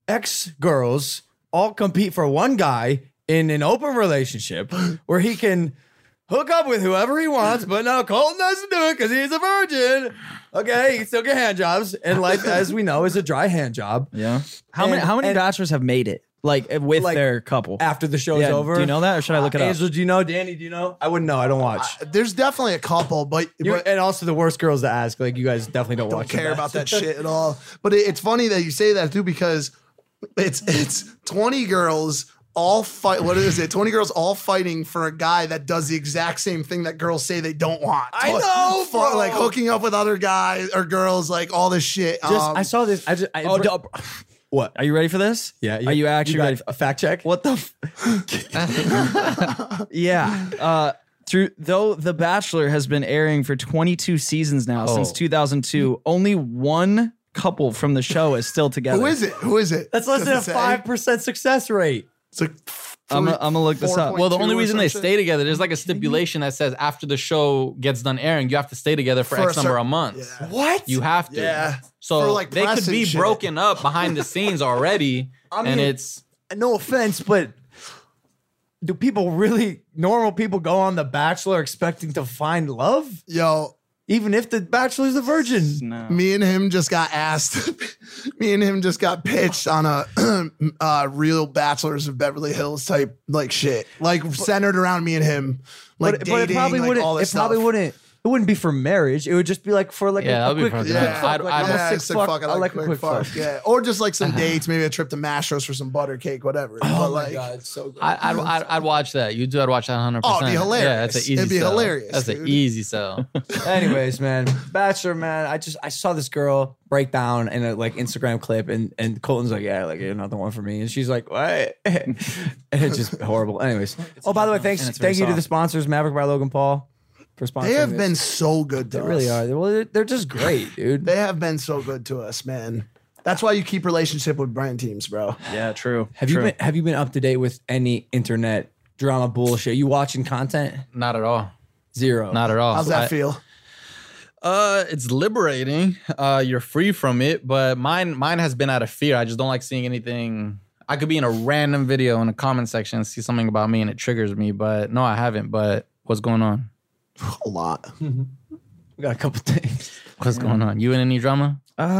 ex-girls all compete for one guy in an open relationship where he can hook up with whoever he wants, but now Colton doesn't do it because he's a virgin. Okay, he can still get hand jobs. And life, as we know, is a dry hand job. Yeah. How And- many how many and- bachelors have made it? Like with Like, their couple? After the show's Yeah, over. do you know that, or should I look it up? Angel, do you know? Danny, do you know? I wouldn't know. I don't watch. There's definitely a couple, but, You- but and also the worst girls to ask. Like, you guys definitely don't, don't watch The care about that Bachelor. shit at all. But it, it's funny that you say that too because it's it's twenty girls all fight. What is it? twenty girls all fighting for a guy that does the exact same thing that girls say they don't want. I know, For, bro. like hooking up with other guys or girls, like all this shit. Just, Um, I saw this. I just. I, Oh, d- what? Are you ready for this? Yeah. Are you actually got ready? For, a fact check? what the? F- yeah. Uh, through though The Bachelor has been airing for twenty-two seasons now since Oh. two thousand two. Only one couple from the show is still together. who is it? Who is it? That's less Does than it a say? five percent success rate. It's like I'm gonna- I'm gonna look this up. Well, the four point two only or reason some they shit. stay together, there's like a stipulation that says after the show gets done airing, you have to stay together for, For a X number cer- of months. Yeah. What? You have to. Yeah. So For, like, they press could and be shit. broken up behind the scenes already, I mean- and it's No offense, but do people really, normal people go on The Bachelor expecting to find love? Yo, Even if the Bachelor's a virgin? No. me and him just got asked. me and him just got pitched on a uh, real Bachelors of Beverly Hills type like shit, like centered around me and him, like but, dating, but it probably like, wouldn't. all It this probably stuff. wouldn't. It wouldn't be for marriage. It would just be like for like Yeah, a, a that'd be quick, for- quick Yeah, fuck. I'd- Like, I'd- I'm a yeah, sick sick fuck. fuck. I like a quick fuck. Yeah, or just like some dates, maybe a trip to Masters for some butter cake, whatever. Oh but my like, god, so good. I, I'd, I'd, I'd watch that. You do. I'd watch that one hundred Oh, percent. it'd be hilarious. Yeah, that's an easy It'd be sell. hilarious, That's dude. an easy sell. Anyways, man, Bachelor, man. I just I saw this girl break down in a like Instagram clip, and and Colton's like, yeah, like you're not the one for me, and she's like, what? And it's just horrible. Anyways, oh by the way, thanks, And it's very thank you to the soft. sponsors, Maverick by Logan Paul, for sponsoring. they have this. been so good to They us. really are. Well, they're, they're just great, dude. They have been so good to us, man. That's why you keep relationship with brand teams, bro. Yeah, true. Have you True. been Have you been up to date with any internet drama bullshit? You watching content? Not at all. Zero. Not at all. How's that I- feel? Uh, it's liberating. Uh, you're free from it, but mine mine has been out of fear. I just don't like seeing anything. I could be in a random video in a comment section and see something about me and it triggers me, but no, I haven't. But what's going on? A lot. We got a couple things. What's going on? You in any drama?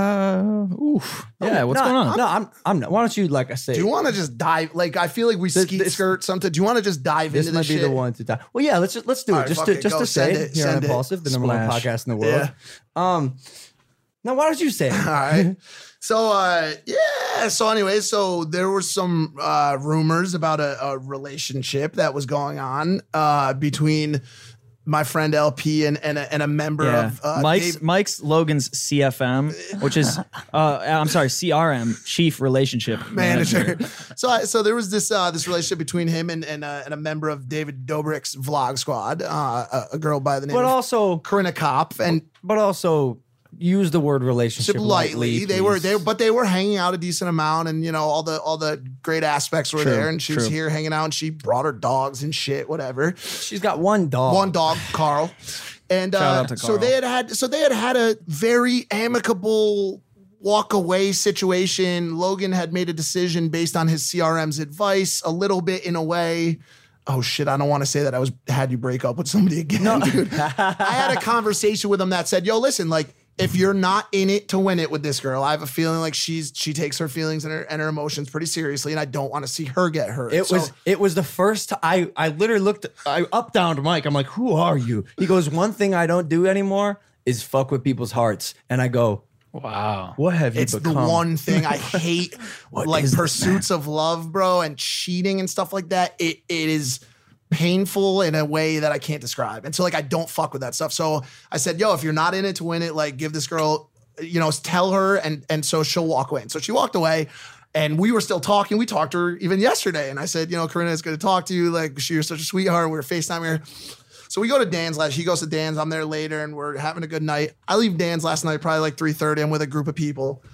Uh, oof. Yeah, what's no, going on? No, I'm. I'm not. Why don't you, like I say, Do you want to just dive? Like, I feel like we This- skeet this- skirt something. Do you want to just dive this into might this be shit? the one to die? Well, yeah. Let's just let's do All it. right, Just fuck to it, just go, to send say it, here on send it. Impulsive, the number one Splash. podcast in the world. Um. Now, why don't you say it? All right. So, uh, yeah. So, anyway, so there were some uh, rumors about a, a relationship that was going on uh, between my friend L P and and a, and a member Yeah. of uh, Mike's Dave- Mike's Logan's C F M, which is uh, I'm sorry, C R M, Chief Relationship manager. Manager. so, I, so there was this uh, this relationship between him and and, uh, and a member of David Dobrik's Vlog Squad, uh, a, a girl by the name But of also, Corinna Kopp, and but also, use the word relationship lightly. lightly. They were please. they but they were hanging out a decent amount, and you know all the all the great aspects were True, there. And she was true. here hanging out, and she brought her dogs and shit, whatever. She's got one dog. One dog, Carl, and Shout uh, out to so Carl. they had had so they had had a very amicable walk away situation. Logan had made a decision based on his C R M's advice, a little bit in a way. Oh shit! I don't want to say that I was had you break up with somebody again, dude. I had a conversation with him that said, "Yo, listen, like." If you're not in it to win it with this girl, I have a feeling like she's she takes her feelings and her and her emotions pretty seriously, and I don't want to see her get hurt. It So- was it was the first t- I I literally looked I up down to Mike. I'm like, who are you? He goes, one thing I don't do anymore is fuck with people's hearts. And I go, Wow. what have you It's become? the one thing I hate, like is this, pursuits of love, bro, and cheating and stuff like that. It it is painful in a way that I can't describe. And so like I don't fuck with that stuff. So I said, yo, if you're not in it to win it, like give this girl, you know, tell her and and so she'll walk away. And so she walked away. And we were still talking. We talked to her even yesterday. And I said, you know, Corinna, it's good to talk to you. Like, she was such a sweetheart. We were FaceTime here. So we go to Dan's last. He goes to Dan's. I'm there later, and we're having a good night. I leave Dan's last night, probably like three thirty. I'm with a group of people,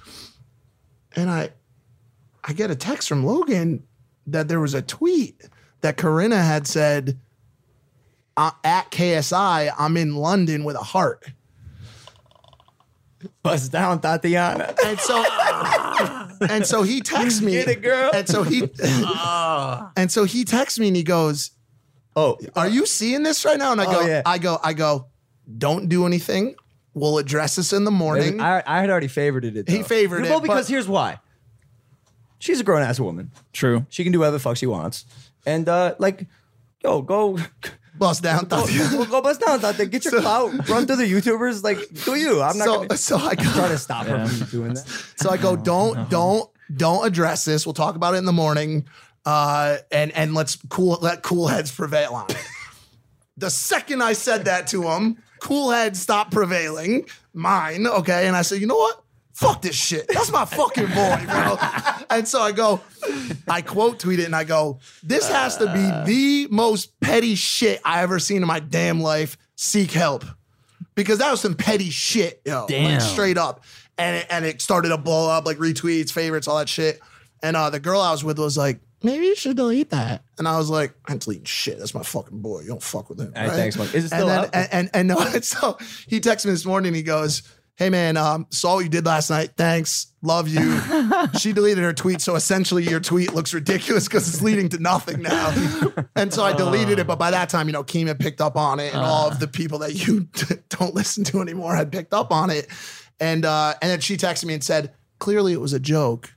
and I, I get a text from Logan that there was a tweet that Corinna had said, uh, "At K S I, I'm in London with a heart." Bust down, Tatiana. And so, and so he texts me. Get it, girl. And so he, and so he texts me, and he goes, Oh, "Are you seeing this right now?" And I Oh, go, yeah. I go, I go, don't do anything. We'll address this in the morning. I, I had already favorited it. He though. favored well, it, because but- here's why. She's a grown ass woman. True. She can do whatever the fuck she wants. And uh, like, yo, go, Bust down. go, go, go bust down, Tati. Get your clout. Run through the YouTubers. Like, do you? I'm not so, gonna so I try go, to stop her from doing that. so I go, don't, don't, don't address this. We'll talk about it in the morning. Uh, and and let's cool let cool heads prevail on it. The second I said that to him, cool heads stopped prevailing. Mine, okay. And I said, you know what? Fuck this shit. That's my fucking boy, bro. And so I go, I quote tweet it and I go, this has to be the most petty shit I ever seen in my damn life. Seek help. Because that was some petty shit, yo. Damn. Like, straight up. And it, and it started to blow up, like retweets, favorites, all that shit. And uh, the girl I was with was like, maybe you should delete that. And I was like, I'm deleting shit. That's my fucking boy. You don't fuck with him. All right, thanks, Mike. Is it and still then, up? And, and, and no, and so he texted me this morning. He goes, hey man, um, saw what you did last night. Thanks. Love you. She deleted her tweet. So essentially your tweet looks ridiculous because it's leading to nothing now. And so I deleted it. But by that time, you know, Keem had picked up on it and all of the people that you don't listen to anymore had picked up on it. And, uh, and then she texted me and said, clearly it was a joke.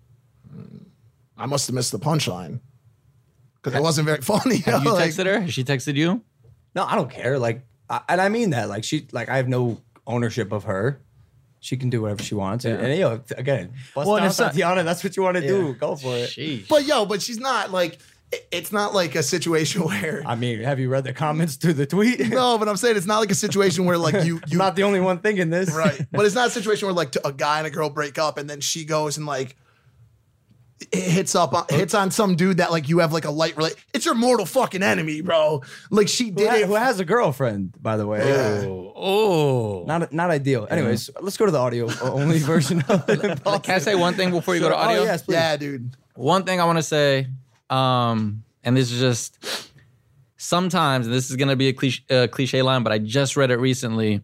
I must have missed the punchline because it wasn't very funny. Have you Like, texted her? Has she texted you? No, I don't care. Like, I, and I mean that. Like, she, like, I have no ownership of her. She can do whatever she wants. And, and, you know, again, bust Well, and down it's not- Tatiana. That's what you want to do. Go for it. Sheesh. But yo, but she's not like, it- it's not like a situation where, I mean, have you read the comments to the tweet? no, but I'm saying it's not like a situation where like you, I'm you, not the only one thinking this. right. But it's not a situation where like a guy and a girl break up and then she goes and like, hits up on, hits on some dude that like you have like a light relate. It's your mortal fucking enemy, bro. Like she Who, did ha- it. who has a girlfriend, by the way. Oh, oh. Not not ideal. Anyways, let's go to the audio only version of it. Can I say one thing before you go to Oh, audio? yes, please. Yeah, dude. One thing I want to say, um, and this is just sometimes, and this is going to be a cliche, uh, cliche line, but I just read it recently.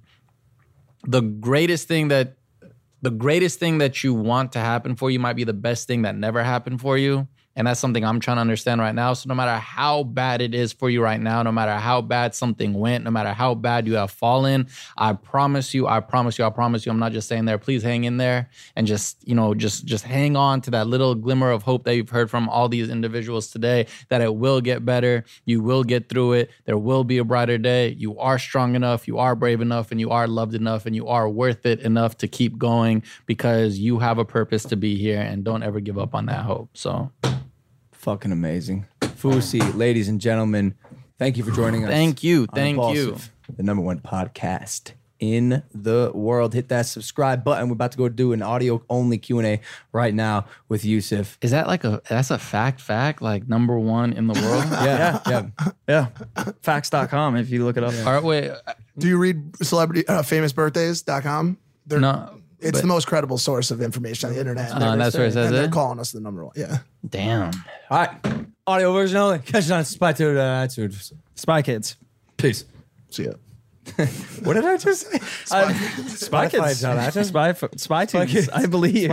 The greatest thing that the greatest thing that you want to happen for you might be the best thing that never happened for you. And that's something I'm trying to understand right now. So no matter how bad it is for you right now, no matter how bad something went, no matter how bad you have fallen, I promise you, I promise you, I promise you, I'm not just saying there, please hang in there and just, you know, just, just hang on to that little glimmer of hope that you've heard from all these individuals today, that it will get better. You will get through it. There will be a brighter day. You are strong enough. You are brave enough, and you are loved enough, and you are worth it enough to keep going because you have a purpose to be here, and don't ever give up on that hope. So Fucking amazing. Fusi, ladies and gentlemen, thank you for joining us. Thank you. on Thank you. Impulsive, the number one podcast in the world. Hit that subscribe button. We're about to go do an audio only Q and A right now with Yusuf. Is that like a, that's a fact, fact, like number one in the world? Yeah, yeah. Yeah. Facts dot com if you look it up. All right, wait. Do you read celebrity uh, famous birthdays dot com? They're, No. It's but- the most credible source of information on the internet. Uh, that's where it says and they're it? calling us the number one. Yeah. Damn. All right. Audio version only. Catch it on Spotify. uh, iTunes. Spy Kids. Peace. See ya. What did I just say? Spy Kids. Spotify, not iTunes. Spy, Spy Tunes, Kids. I believe.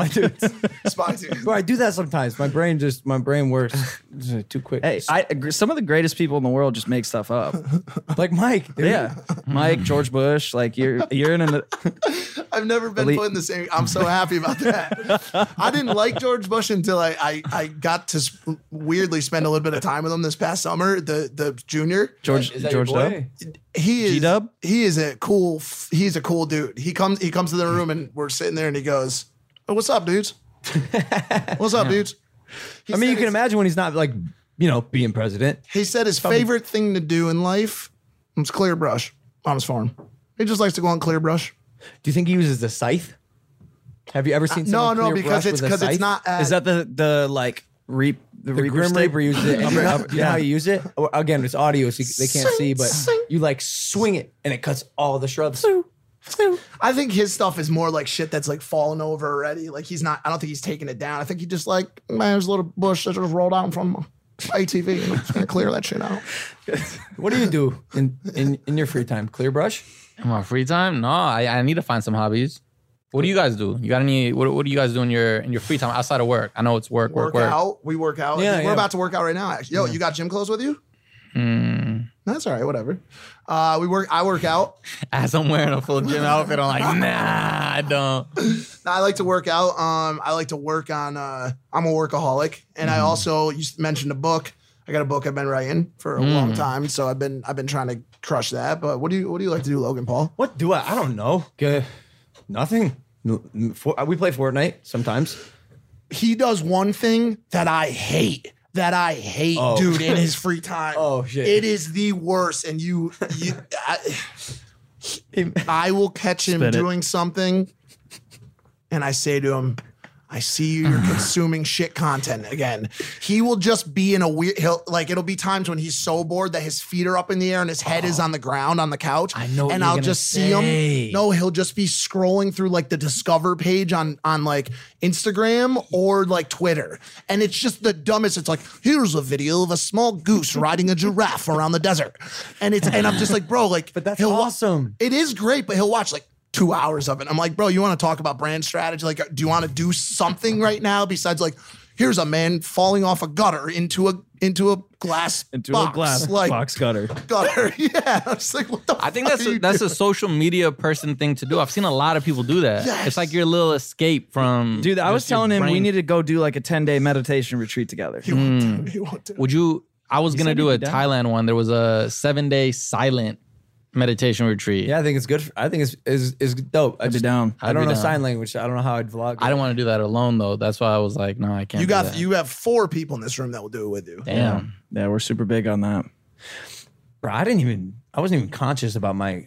Spy Tunes. Bro, I do that sometimes. My brain just, my brain works too quick. Hey, I agree. Some of the greatest people in the world just make stuff up. like Mike. Dude. Yeah, Mike, George Bush. Like you're, you're in an. I've never been Elite. put in the same. I'm so happy about that. I didn't like George Bush until I I, I got to sp- weirdly spend a little bit of time with him this past summer. The the junior. George Is that your George boy? W. He is G-Dub? he is a cool f- he's a cool dude. He comes he comes to the room and we're sitting there and he goes, oh, "What's up, dudes? What's up, dudes?" He I mean, said you can his- imagine when he's not like, you know, being president. He said his favorite thing to do in life was clear brush on his farm. He just likes to go on clear brush. Do you think he uses the scythe? Have you ever seen No, someone no, clear because brush it's with a because it's scythe? not. As, Is that the the like reap the, The Reaper Grim stick? Reaper uses it. And you know, how- you know how you use it? Or, again, it's audio, so you, they can't see, but Swing. you like swing it and it cuts all the shrubs. I think his stuff is more like shit that's like fallen over already. Like he's not. I don't think he's taking it down. I think he just like man, there's a little bush that just rolled out from A T V. And I'm just gonna clear that shit out. What do you do in, in, in your free time? Clear brush? In my free time? No, I, I need to find some hobbies. What do you guys do? You got any? What, what do you guys do in your in your free time outside of work? I know it's work, work, Work work. out. We work out. Yeah, We're yeah. about to work out right now. Actually, yo, you got gym clothes with you? Mm. That's all right. Whatever. Uh, we work. I work out. As I'm wearing a full gym outfit, I'm like, nah, I don't. I like to work out. Um, I like to work on. Uh, I'm a workaholic, and I also you mentioned a book. I got a book I've been writing for a long time, so I've been I've been trying to crush that. But what do you what do you like to do, Logan Paul? What do I? I don't know. Good. Nothing. N- For, we play Fortnite sometimes. He does one thing that I hate. That I hate, Oh. dude, in his free time. Oh, shit. It is the worst, and you, you I, I will catch him Spit it. doing something, and I say to him, I see you, you're consuming shit content again. He will just be in a weird, he'll like, it'll be times when he's so bored that his feet are up in the air and his head is on the ground on the couch. I know what And you're I'll gonna just see say. him. No, he'll just be scrolling through like the Discover page on, on like Instagram or like Twitter. And it's just the dumbest. It's like, here's a video of a small goose riding a giraffe around the desert. And it's, and I'm just like, bro, like, But that's he'll wa- awesome. It is great, but he'll watch like two hours of it. I'm like, bro, you want to talk about brand strategy? Like, do you want to do something right now besides like, here's a man falling off a gutter into a into a glass Into box, a glass like box gutter. gutter. Yeah, I was like, what the? I think fuck that's are a, you that's doing? a social media person thing to do. I've seen a lot of people do that. Yes. It's like your little escape from. Dude, I was just your telling him we brain. need to go do like a ten day meditation retreat together. He won't do it. He won't do it. Would you? I was gonna said do he'd a be down. Thailand one. There was a seven day silent meditation retreat. Yeah, I think it's good. For, I think it's is is dope. I I'd be just- down. I I'd don't be know down. sign language. I don't know how I'd vlog. I don't want to do that alone though. That's why I was like, no, I can't. You do got that. you have four people in this room that will do it with you. Damn. Yeah, we're super big on that. Bro, I didn't even. I wasn't even conscious about my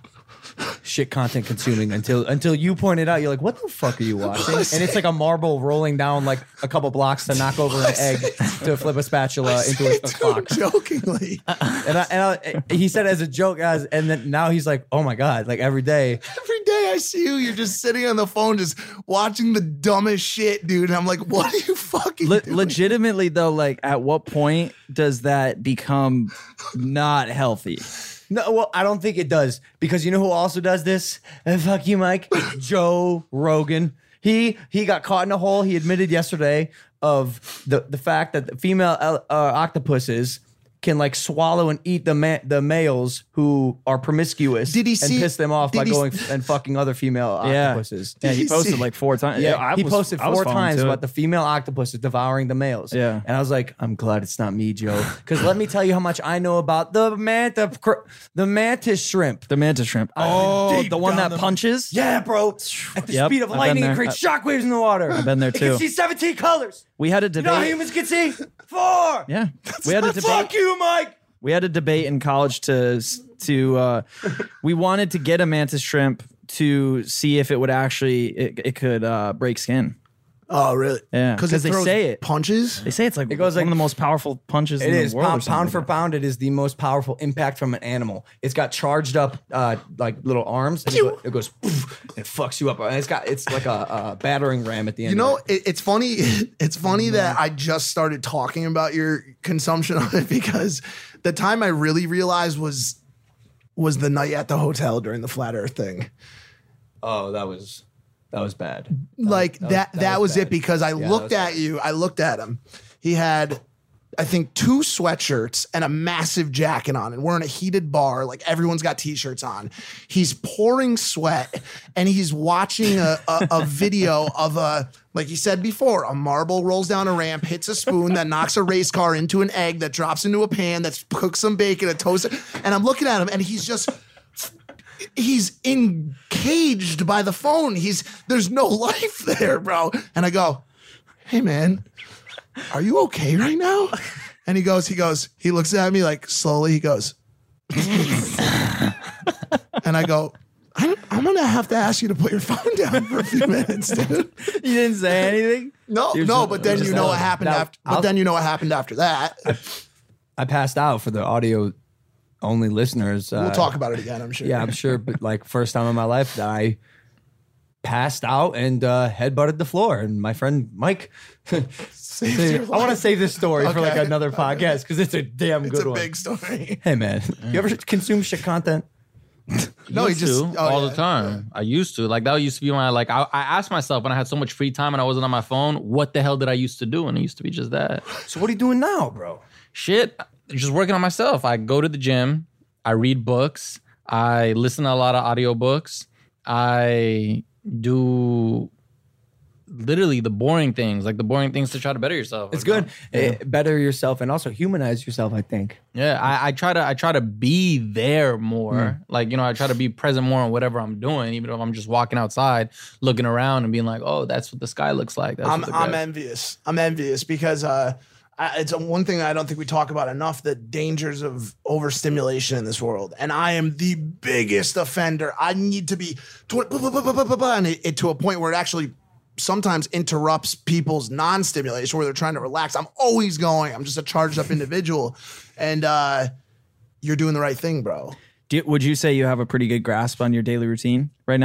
shit content consuming until until you pointed out. You're like, what the fuck are you watching? And it's like a marble rolling down like a couple blocks to knock over an egg to flip a spatula into a, a clock. Jokingly, And I, and I, he said as a joke, guys. And then now he's like, oh my god, like every day. every day I see you, you're just sitting on the phone, just watching the dumbest shit, dude. And I'm like, what are you fucking Le- doing? legitimately though, like at what point does that become not healthy? No, well, I don't think it does because you know who also does this? Uh, fuck you, Mike. Joe Rogan. He he got caught in a hole. He admitted yesterday of the the fact that the female uh, octopuses can like swallow and eat the ma- the males who are promiscuous. Did he and see- piss them off did by he going s- and fucking other female Yeah. octopuses? Yeah, he you posted see- like four times. Yeah, I he was- posted I was four following times to about it. the female octopuses devouring the males. Yeah. and I was like, I'm glad it's not me, Joe, because let me tell you how much I know about the manta, the mantis shrimp. the mantis shrimp. Oh, deep the one down that the- punches. Yeah, bro. At the Yep, speed of I've been lightning, it there. creates I- shockwaves in the water. I've been there It too. can see seventeen colors. We had a You know how debate. humans can see? Four. Yeah, we had a debate. Fuck you, Mike. We had a debate in college to to uh, we wanted to get a mantis shrimp to see if it would actually it, it could uh, break skin. Oh, really? Yeah, because 'cause they say it. punches. They say it's like It goes one like- of the most powerful punches It in is the world. or pound, something pound like for that. pound. It is the most powerful impact from an animal. It's got charged up uh, like little arms, and it, go- it goes poof, and it fucks you up. And it's got it's like a, a battering ram at the end. You know, of it. it, it's funny. It's funny that I just started talking about your consumption of it because the time I really realized was was the night at the hotel during the flat Earth thing. oh, that was that was bad. Like that. That, was- that was, was it bad. because I Yeah, that looked was at bad. you. I looked at him. He had, I think, two sweatshirts and a massive jacket on, and we're in a heated bar. Like everyone's got t-shirts on. He's pouring sweat, and he's watching a, a, a video of a, like you said before, a marble rolls down a ramp, hits a spoon that knocks a race car into an egg that drops into a pan that cooks some bacon, a toast. And I'm looking at him, and he's just. He's encaged by the phone. He's there's no life there, bro. And I go, hey man, are you okay right now? And he goes, he goes, he looks at me like slowly. He goes, and I go, I'm, I'm gonna have to ask you to put your phone down for a few minutes, dude. You didn't say anything. No, You're no, just- but then just you know like- what happened Now, after. But I'll- then you know what happened after that. I passed out for the audio only listeners. We'll uh, talk about it again. I'm sure. Yeah, I'm sure. But like first time in my life that I passed out and uh, headbutted the floor, and my friend Mike. Saved your I want to life. save this story for like Okay. another podcast because it's a damn It's good a one. big story. Hey man, you ever consume shit content? No, he Used just to, oh, all yeah. the time. I used to. Like that used to be when I like I, I asked myself when I had so much free time and I wasn't on my phone, what the hell did I used to do? And it used to be just that. So what are you doing now, bro? Shit. Just working on myself. I go to the gym, I read books, I listen to a lot of audiobooks, I do literally the boring things, like the boring things to try to better yourself. It's good. Eh, better yourself and also humanize yourself. I think. Yeah, I, I try to I try to be there more. Like, you know, I try to be present more on whatever I'm doing, even if I'm just walking outside, looking around and being like, oh, that's what the sky looks like. That's I'm what the I'm grass- envious. I'm envious because uh, I, it's a, one thing I don't think we talk about enough: the dangers of overstimulation in this world. And I am the biggest offender. I need to be tw- blah, blah, blah, blah, blah, blah, blah, and it, it to a point where it actually sometimes interrupts people's non-stimulation where they're trying to relax. I'm always going. I'm just a charged up individual, and uh, you're doing the right thing, bro. Do, would you say you have a pretty good grasp on your daily routine right now?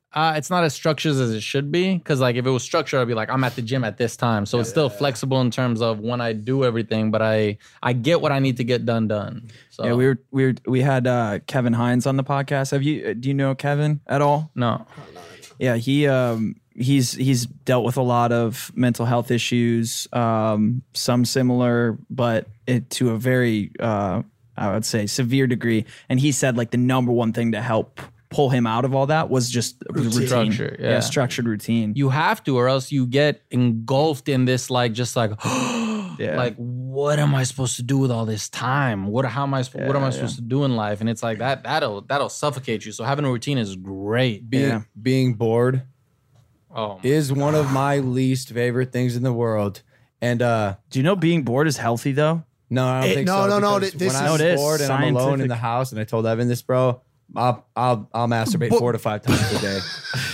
Uh, it's not as structured as it should be because, like, if it was structured, I'd be like, I'm at the gym at this time. So it's still flexible in terms of when I do everything, but I I get what I need to get done done. So Yeah, we were we were we had uh, Kevin Hines on the podcast. Have you do you know Kevin at all? no. Yeah, he um he's he's dealt with a lot of mental health issues, um, some similar, but it, to a very uh, I would say severe degree. And he said like the number one thing to help pull him out of all that was just routine, Structure, yeah. structured routine. You have to, or else you get engulfed in this, like, just like, Yeah. like, what am I supposed to do with all this time? What, how am I, sp- what am I supposed to do in life? And it's like that, that'll, that'll suffocate you. So having a routine is great. Being, Yeah. being bored Oh, is one of my least favorite things in the world. And uh, Do you know being bored is healthy though? no, I don't It- think no, so. no, no, because th- this when is- I was No, it is bored and I'm alone in scientific. the house, and I told Evan this, bro, I'll I'll I'll masturbate But- four to five times a day.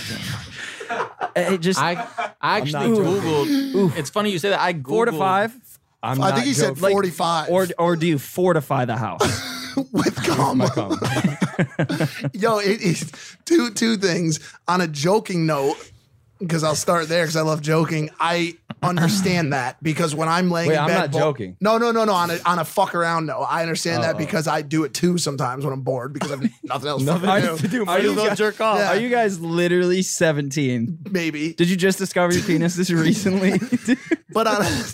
It just I, I actually not Googled. It's funny you say that. I Googled. four to five, I'm I not think he said joking. forty-five. or or do you fortify the house? with cum. My cum. Yo, it is two two things. On a joking note, because I'll start there because I love joking. I understand that because when I'm laying Wait, in I'm bed, not bo- joking. No, no, no, no. On a on a fuck around note, I understand that Oh. because I do it too sometimes when I'm bored because I've nothing else Nothing to else do. to do. Are you, Might as well guys, jerk off. Yeah. are you guys literally seventeen? Maybe, Did you just discover your penis this recently? but on a,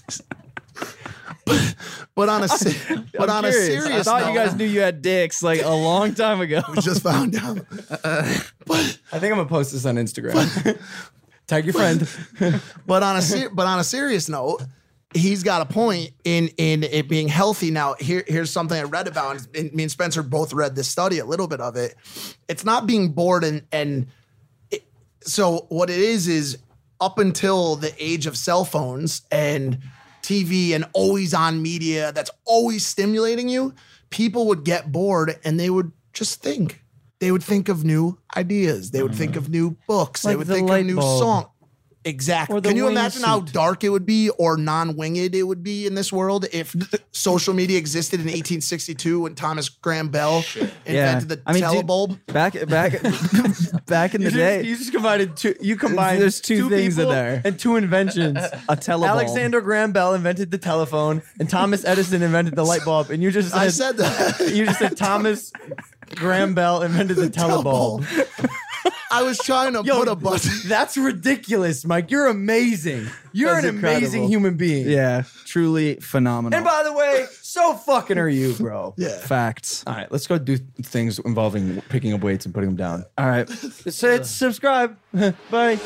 but, but on a se- but I'm on curious. a serious I thought note, you guys knew you had dicks like a long time ago. we just found out. But I think I'm gonna post this on Instagram. Tag your friend. But on a ser- but on a serious note, he's got a point in in it being healthy. Now, here here's something I read about. And me and Spencer both read this study, a little bit of it. It's not being bored and and it, so what it is is up until the age of cell phones and T V and always on media that's always stimulating you, people would get bored and they would just think. They would think of new ideas. They would think of new books. they Like would the think of light new bulb. songs. Exactly. Or the Can you imagine how wingsuit. dark it would be or non-winged it would be in this world if social media existed in eighteen sixty-two when Thomas Graham Bell invented the I mean, dude, telebulb? back back back in the You day. just, you just combined two. You combined There's two things in people there. and two inventions. a telebulb. Alexander Graham Bell invented the telephone, and Thomas Edison invented the light bulb. And you just said, I said that. you just said Thomas Graham Bell invented the telebulb. I was trying to Yo, put a button. That's ridiculous, Mike. You're amazing. You're That's an incredible. amazing human being. Yeah, truly phenomenal. And by the way, so fucking are you, bro. Yeah. Facts. All right, let's go do things involving picking up weights and putting them down. All right. So hit subscribe. Bye.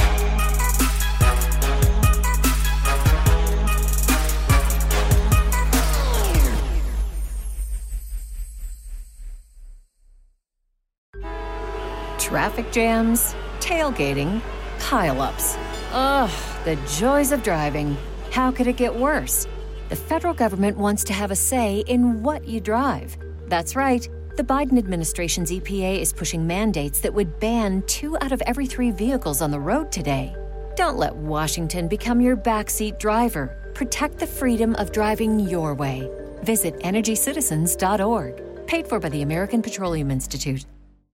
Traffic jams, tailgating, pileups. Ugh, the joys of driving. How could it get worse? The federal government wants to have a say in what you drive. That's right. The Biden administration's E P A is pushing mandates that would ban two out of every three vehicles on the road today. Don't let Washington become your backseat driver. Protect the freedom of driving your way. Visit energy citizens dot org. Paid for by the American Petroleum Institute.